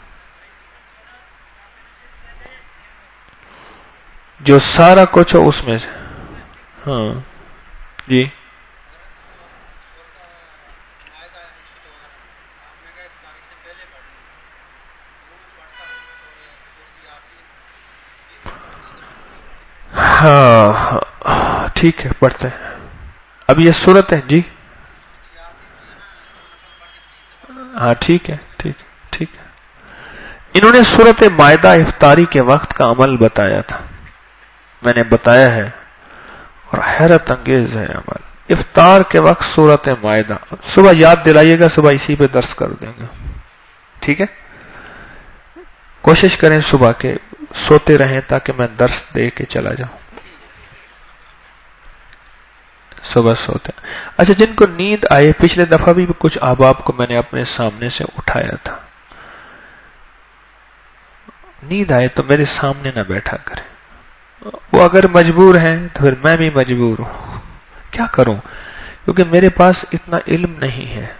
جو سارا کچھ ہو اس میں سے، ہاں جی، ہاں ٹھیک ہے پڑھتے ہیں۔ اب یہ سورت ہے جی، ہاں ٹھیک ہے ٹھیک ہے ٹھیک ہے۔ انہوں نے سورت مائدہ افطاری کے وقت کا عمل بتایا تھا، میں نے بتایا ہے، اور حیرت انگیز ہے عمل۔ افطار کے وقت سورت مائدہ، صبح یاد دلائیے گا، صبح اسی پہ درس کر دیں گے، ٹھیک ہے؟ کوشش کریں صبح کے سوتے رہیں تاکہ میں درس دے کے چلا جاؤں۔ صبح سوتے، اچھا جن کو نیند آئے، پچھلے دفعہ بھی کچھ احباب کو میں نے اپنے سامنے سے اٹھایا تھا، نیند آئے تو میرے سامنے نہ بیٹھا کریں، وہ اگر مجبور ہیں تو پھر میں بھی مجبور ہوں، کیا کروں؟ کیونکہ میرے پاس اتنا علم نہیں ہے،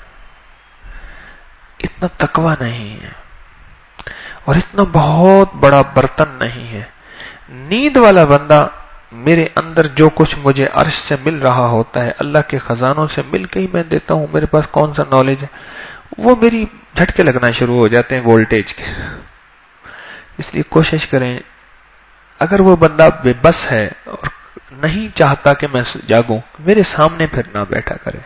اتنا تقوی نہیں ہے، اور اتنا بہت بڑا برتن نہیں ہے۔ نیند والا بندہ میرے اندر جو کچھ مجھے عرش سے مل رہا ہوتا ہے، اللہ کے خزانوں سے مل کے ہی میں دیتا ہوں، میرے پاس کون سا نالج ہے، وہ میری جھٹکے لگنا شروع ہو جاتے ہیں وولٹیج کے۔ اس لیے کوشش کریں، اگر وہ بندہ بے بس ہے اور نہیں چاہتا کہ میں جاگوں، میرے سامنے پھر نہ بیٹھا کرے۔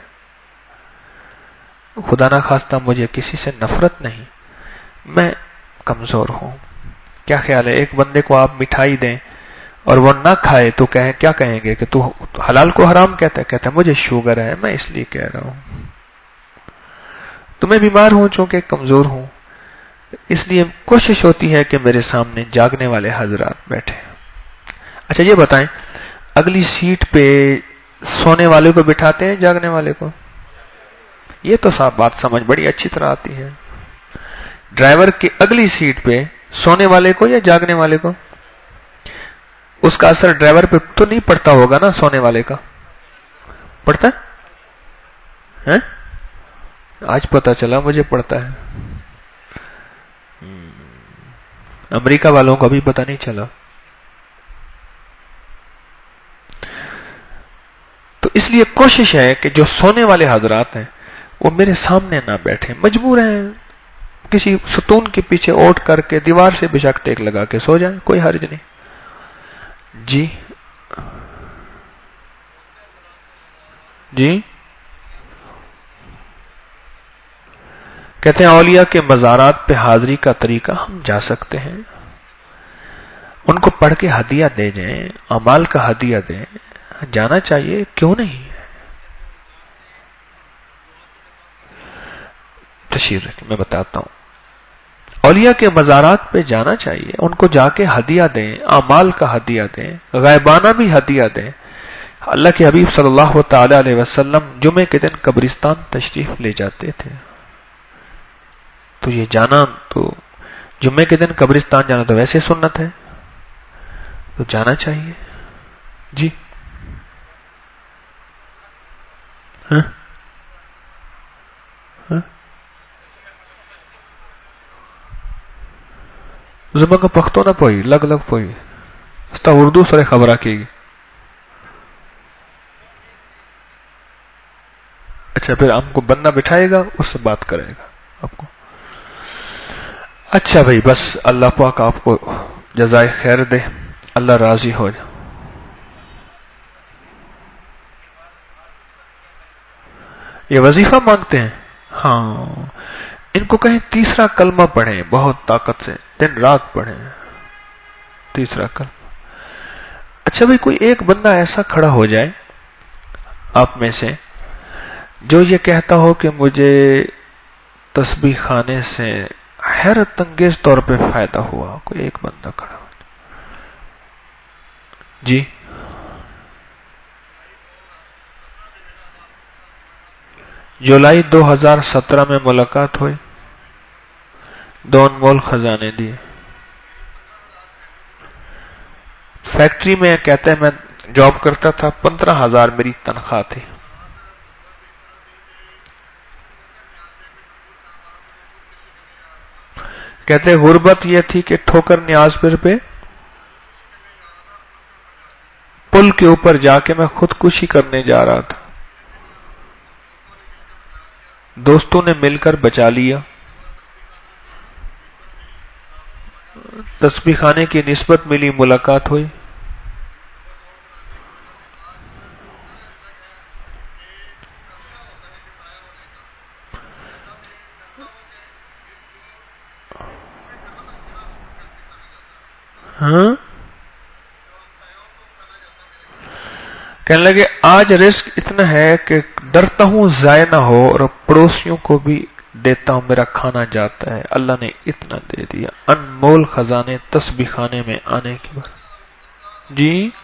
خدا نہ خواستہ مجھے کسی سے نفرت نہیں، میں کمزور ہوں۔ کیا خیال ہے ایک بندے کو آپ مٹھائی دیں اور وہ نہ کھائے تو کیا کہیں گے کہ تو حلال کو حرام کہتا ہے؟ کہتا ہے مجھے شوگر ہے، میں اس لیے کہہ رہا ہوں۔ تو میں بیمار ہوں چونکہ کمزور ہوں، اس لیے کوشش ہوتی ہے کہ میرے سامنے جاگنے والے حضرات بیٹھے۔ اچھا یہ بتائیں، اگلی سیٹ پہ सोने वाले को बिठाते हैं जागने वाले को? ये तो साफ बात समझ बड़ी अच्छी तरह आती है। ड्राइवर की अगली सीट पे सोने वाले को या जागने वाले को? उसका असर ड्राइवर पे तो नहीं पड़ता होगा ना, सोने वाले का पड़ता है? आज पता चला मुझे पड़ता है। अमेरिका वालों को अभी पता नहीं चला। तो इसलिए कोशिश है कि जो सोने वाले हजरात हैं वो मेरे सामने ना बैठे, मजबूर हैं किसी सुतून के पीछे ओट करके दीवार से बिशक टेक लगा के सो जाए, कोई हर्ज नहीं। जी जी कहते हैं औलिया के मज़ारात पे हाजिरी का तरीका हम जा सकते हैं, उनको पढ़ के हदिया दे जाएं, अमाल का हदिया दें, जाना चाहिए, क्यों नहीं? तशरीफ रखिए, मैं बताता हूं। औलिया के मज़ारात पे जाना चाहिए, उनको जाके हदिया दें, अमाल का हदिया दें, गैबाना भी हदिया दें। अल्लाह के हबीब सल्लल्लाहु तआला अलैहि वसल्लम जुमे के दिन कब्रिस्तान तशरीफ ले जाते थे। तो ये जाना, तो जुम्मे के दिन कब्रिस्तान जाना तो वैसे सुन्नत है, तो जाना चाहिए। जी हाँ? हाँ? जुम्मा का पख्तो ना पोई लग लग पोई इसका उर्दू सरे खबरा की। अच्छा, फिर हमको बंदा बिठाएगा, उससे बात करेगा आपको। अच्छा भाई, बस अल्लाह पाक आपको जज़ाए खैर दे, अल्लाह राजी हो जाए। ये वजीफा मांगते हैं, हाँ, इनको कहें तीसरा कलमा पढ़ें, बहुत ताकत से दिन रात पढ़ें तीसरा कलमा। अच्छा भाई, कोई एक बंदा ऐसा खड़ा हो जाए आप में से जो ये कहता हो कि मुझे तस्बीह खाने से हैरत अंगेज तौर पे फायदा हुआ, कोई एक बंदा खड़ा हो जी। जुलाई 2017 में मुलाकात हुई, 2 अनमोल खजाने दिए। फैक्ट्री में कहते हैं मैं जॉब करता था, 15,000 मेरी तनख्वाह थी। कहते गुर्बत यह थी कि ठोकर न्याजपुर पे पुल के ऊपर जाके मैं खुदकुशी करने जा रहा था, दोस्तों ने मिलकर बचा लिया। तस्बीह खाने की निस्बत मिली, मुलाकात हुई। हाँ, कहने लगे आज रिस्क इतना है कि डरता हूं जाया ना हो और पड़ोसियों को भी देता हूं, मेरा खाना जाता है। अल्लाह ने इतना दे दिया, अनमोल खजाने तस्बीह खाने में आने की बात। जी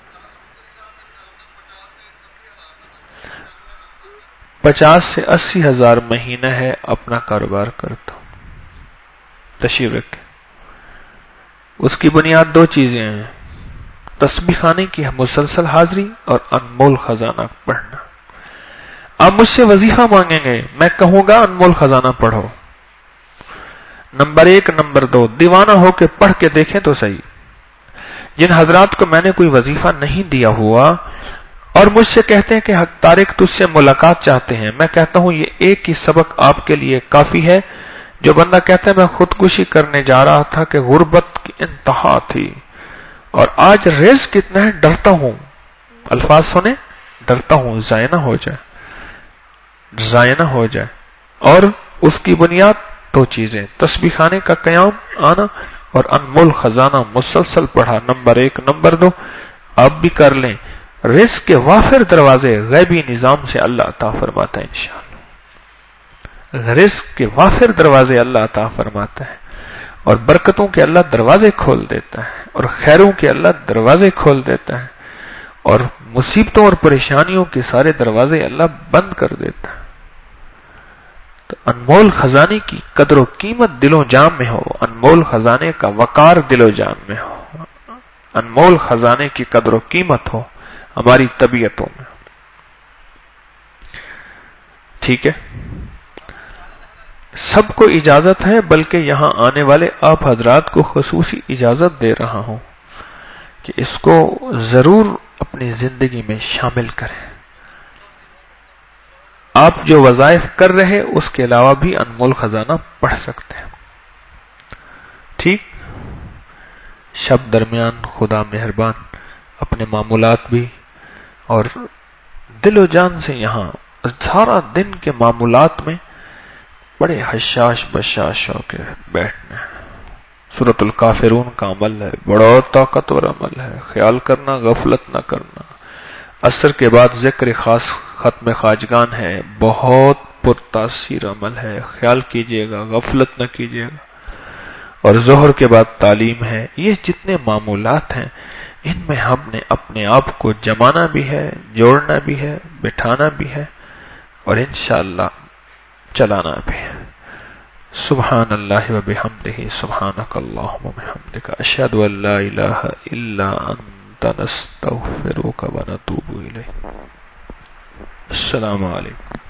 50 से 80 हजार महीना है अपना कारोबार करता हूं। तशरीफ रखें। उसकी बुनियाद 2 चीजें हैं, तस्बीह खाने की मुसलसल हाजिरी और अनमोल खजाना पढ़ना। आप मुझसे वजीफा मांगेंगे, मैं कहूंगा अनमोल खजाना पढ़ो, नंबर 1। नंबर 2, दीवाना होकर पढ़ के देखें तो सही। जिन हजरात को मैंने कोई वजीफा नहीं दिया हुआ और मुझसे कहते हैं कि तारिक तुझसे मुलाकात चाहते हैं, मैं कहता हूं ये एक ही सबक आपके लिए काफी है। जो बंदा कहता है मैं खुदकुशी करने जा रहा था कि गुर्बत की इंतहा थी और आज रिस्क कितना है, डरता हूं, अल्फाज सुने, डरता हूं जाया ना हो जाए, जाया ना हो जाए। और उसकी बुनियाद 2 चीजें, तस्बीह खाने का कयाम आना और अनमोल खजाना मुसलसल पढ़ा, नंबर 1। नंबर 2, आप भी कर लें, रिस्क के वाफिर दरवाजे गैबी निजाम से अल्लाह अता फरमाता है। इंशाअल्लाह रिस्क के वाफिर दरवाजे अल्लाह अता फरमाता है और बरकतों के अल्लाह दरवाजे खोल देता है और खैरों के अल्लाह दरवाजे खोल देता है और مصیبتوں اور پریشانیوں کے سارے دروازے اللہ بند کر دیتا ہے. تو انمول خزانے کی قدر و قیمت دل و جان میں ہو، انمول خزانے کا وقار دل و جان میں ہو، انمول خزانے کی قدر و قیمت ہو ہماری طبیعتوں میں. ٹھیک ہے، سب کو اجازت ہے، بلکہ یہاں آنے والے آپ حضرات کو خصوصی اجازت دے رہا ہوں کہ اس کو ضرور اپنی زندگی میں شامل کریں. آپ جو وظائف کر رہے اس کے علاوہ بھی انمول خزانہ پڑھ سکتے ہیں. ٹھیک، شب درمیان خدا مہربان اپنے معمولات بھی اور دل و جان سے یہاں سارا دن کے معمولات میں بڑے حشاش بشاش ہو کے بیٹھنا ہے. سورۃ الکافرون کا عمل ہے، بڑا طاقتور عمل ہے. خیال کرنا، غفلت نہ کرنا. عصر کے بعد ذکر خاص ختم خواجگان ہے، بہت پرتاثیر عمل ہے، خیال کیجئے گا، غفلت نہ کیجئے گا. اور ظہر کے بعد تعلیم ہے. یہ جتنے معمولات ہیں ان میں ہم نے اپنے آپ کو جمانا بھی ہے، جوڑنا بھی ہے، بٹھانا بھی ہے اور انشاءاللہ چلانا بھی ہے. سبحان اللہ و بحمدہ، سبحانک اللہم و بحمدک، اشہد ان لا الہ الا انت، نستغفرک و نتوب الیک. السلام علیکم.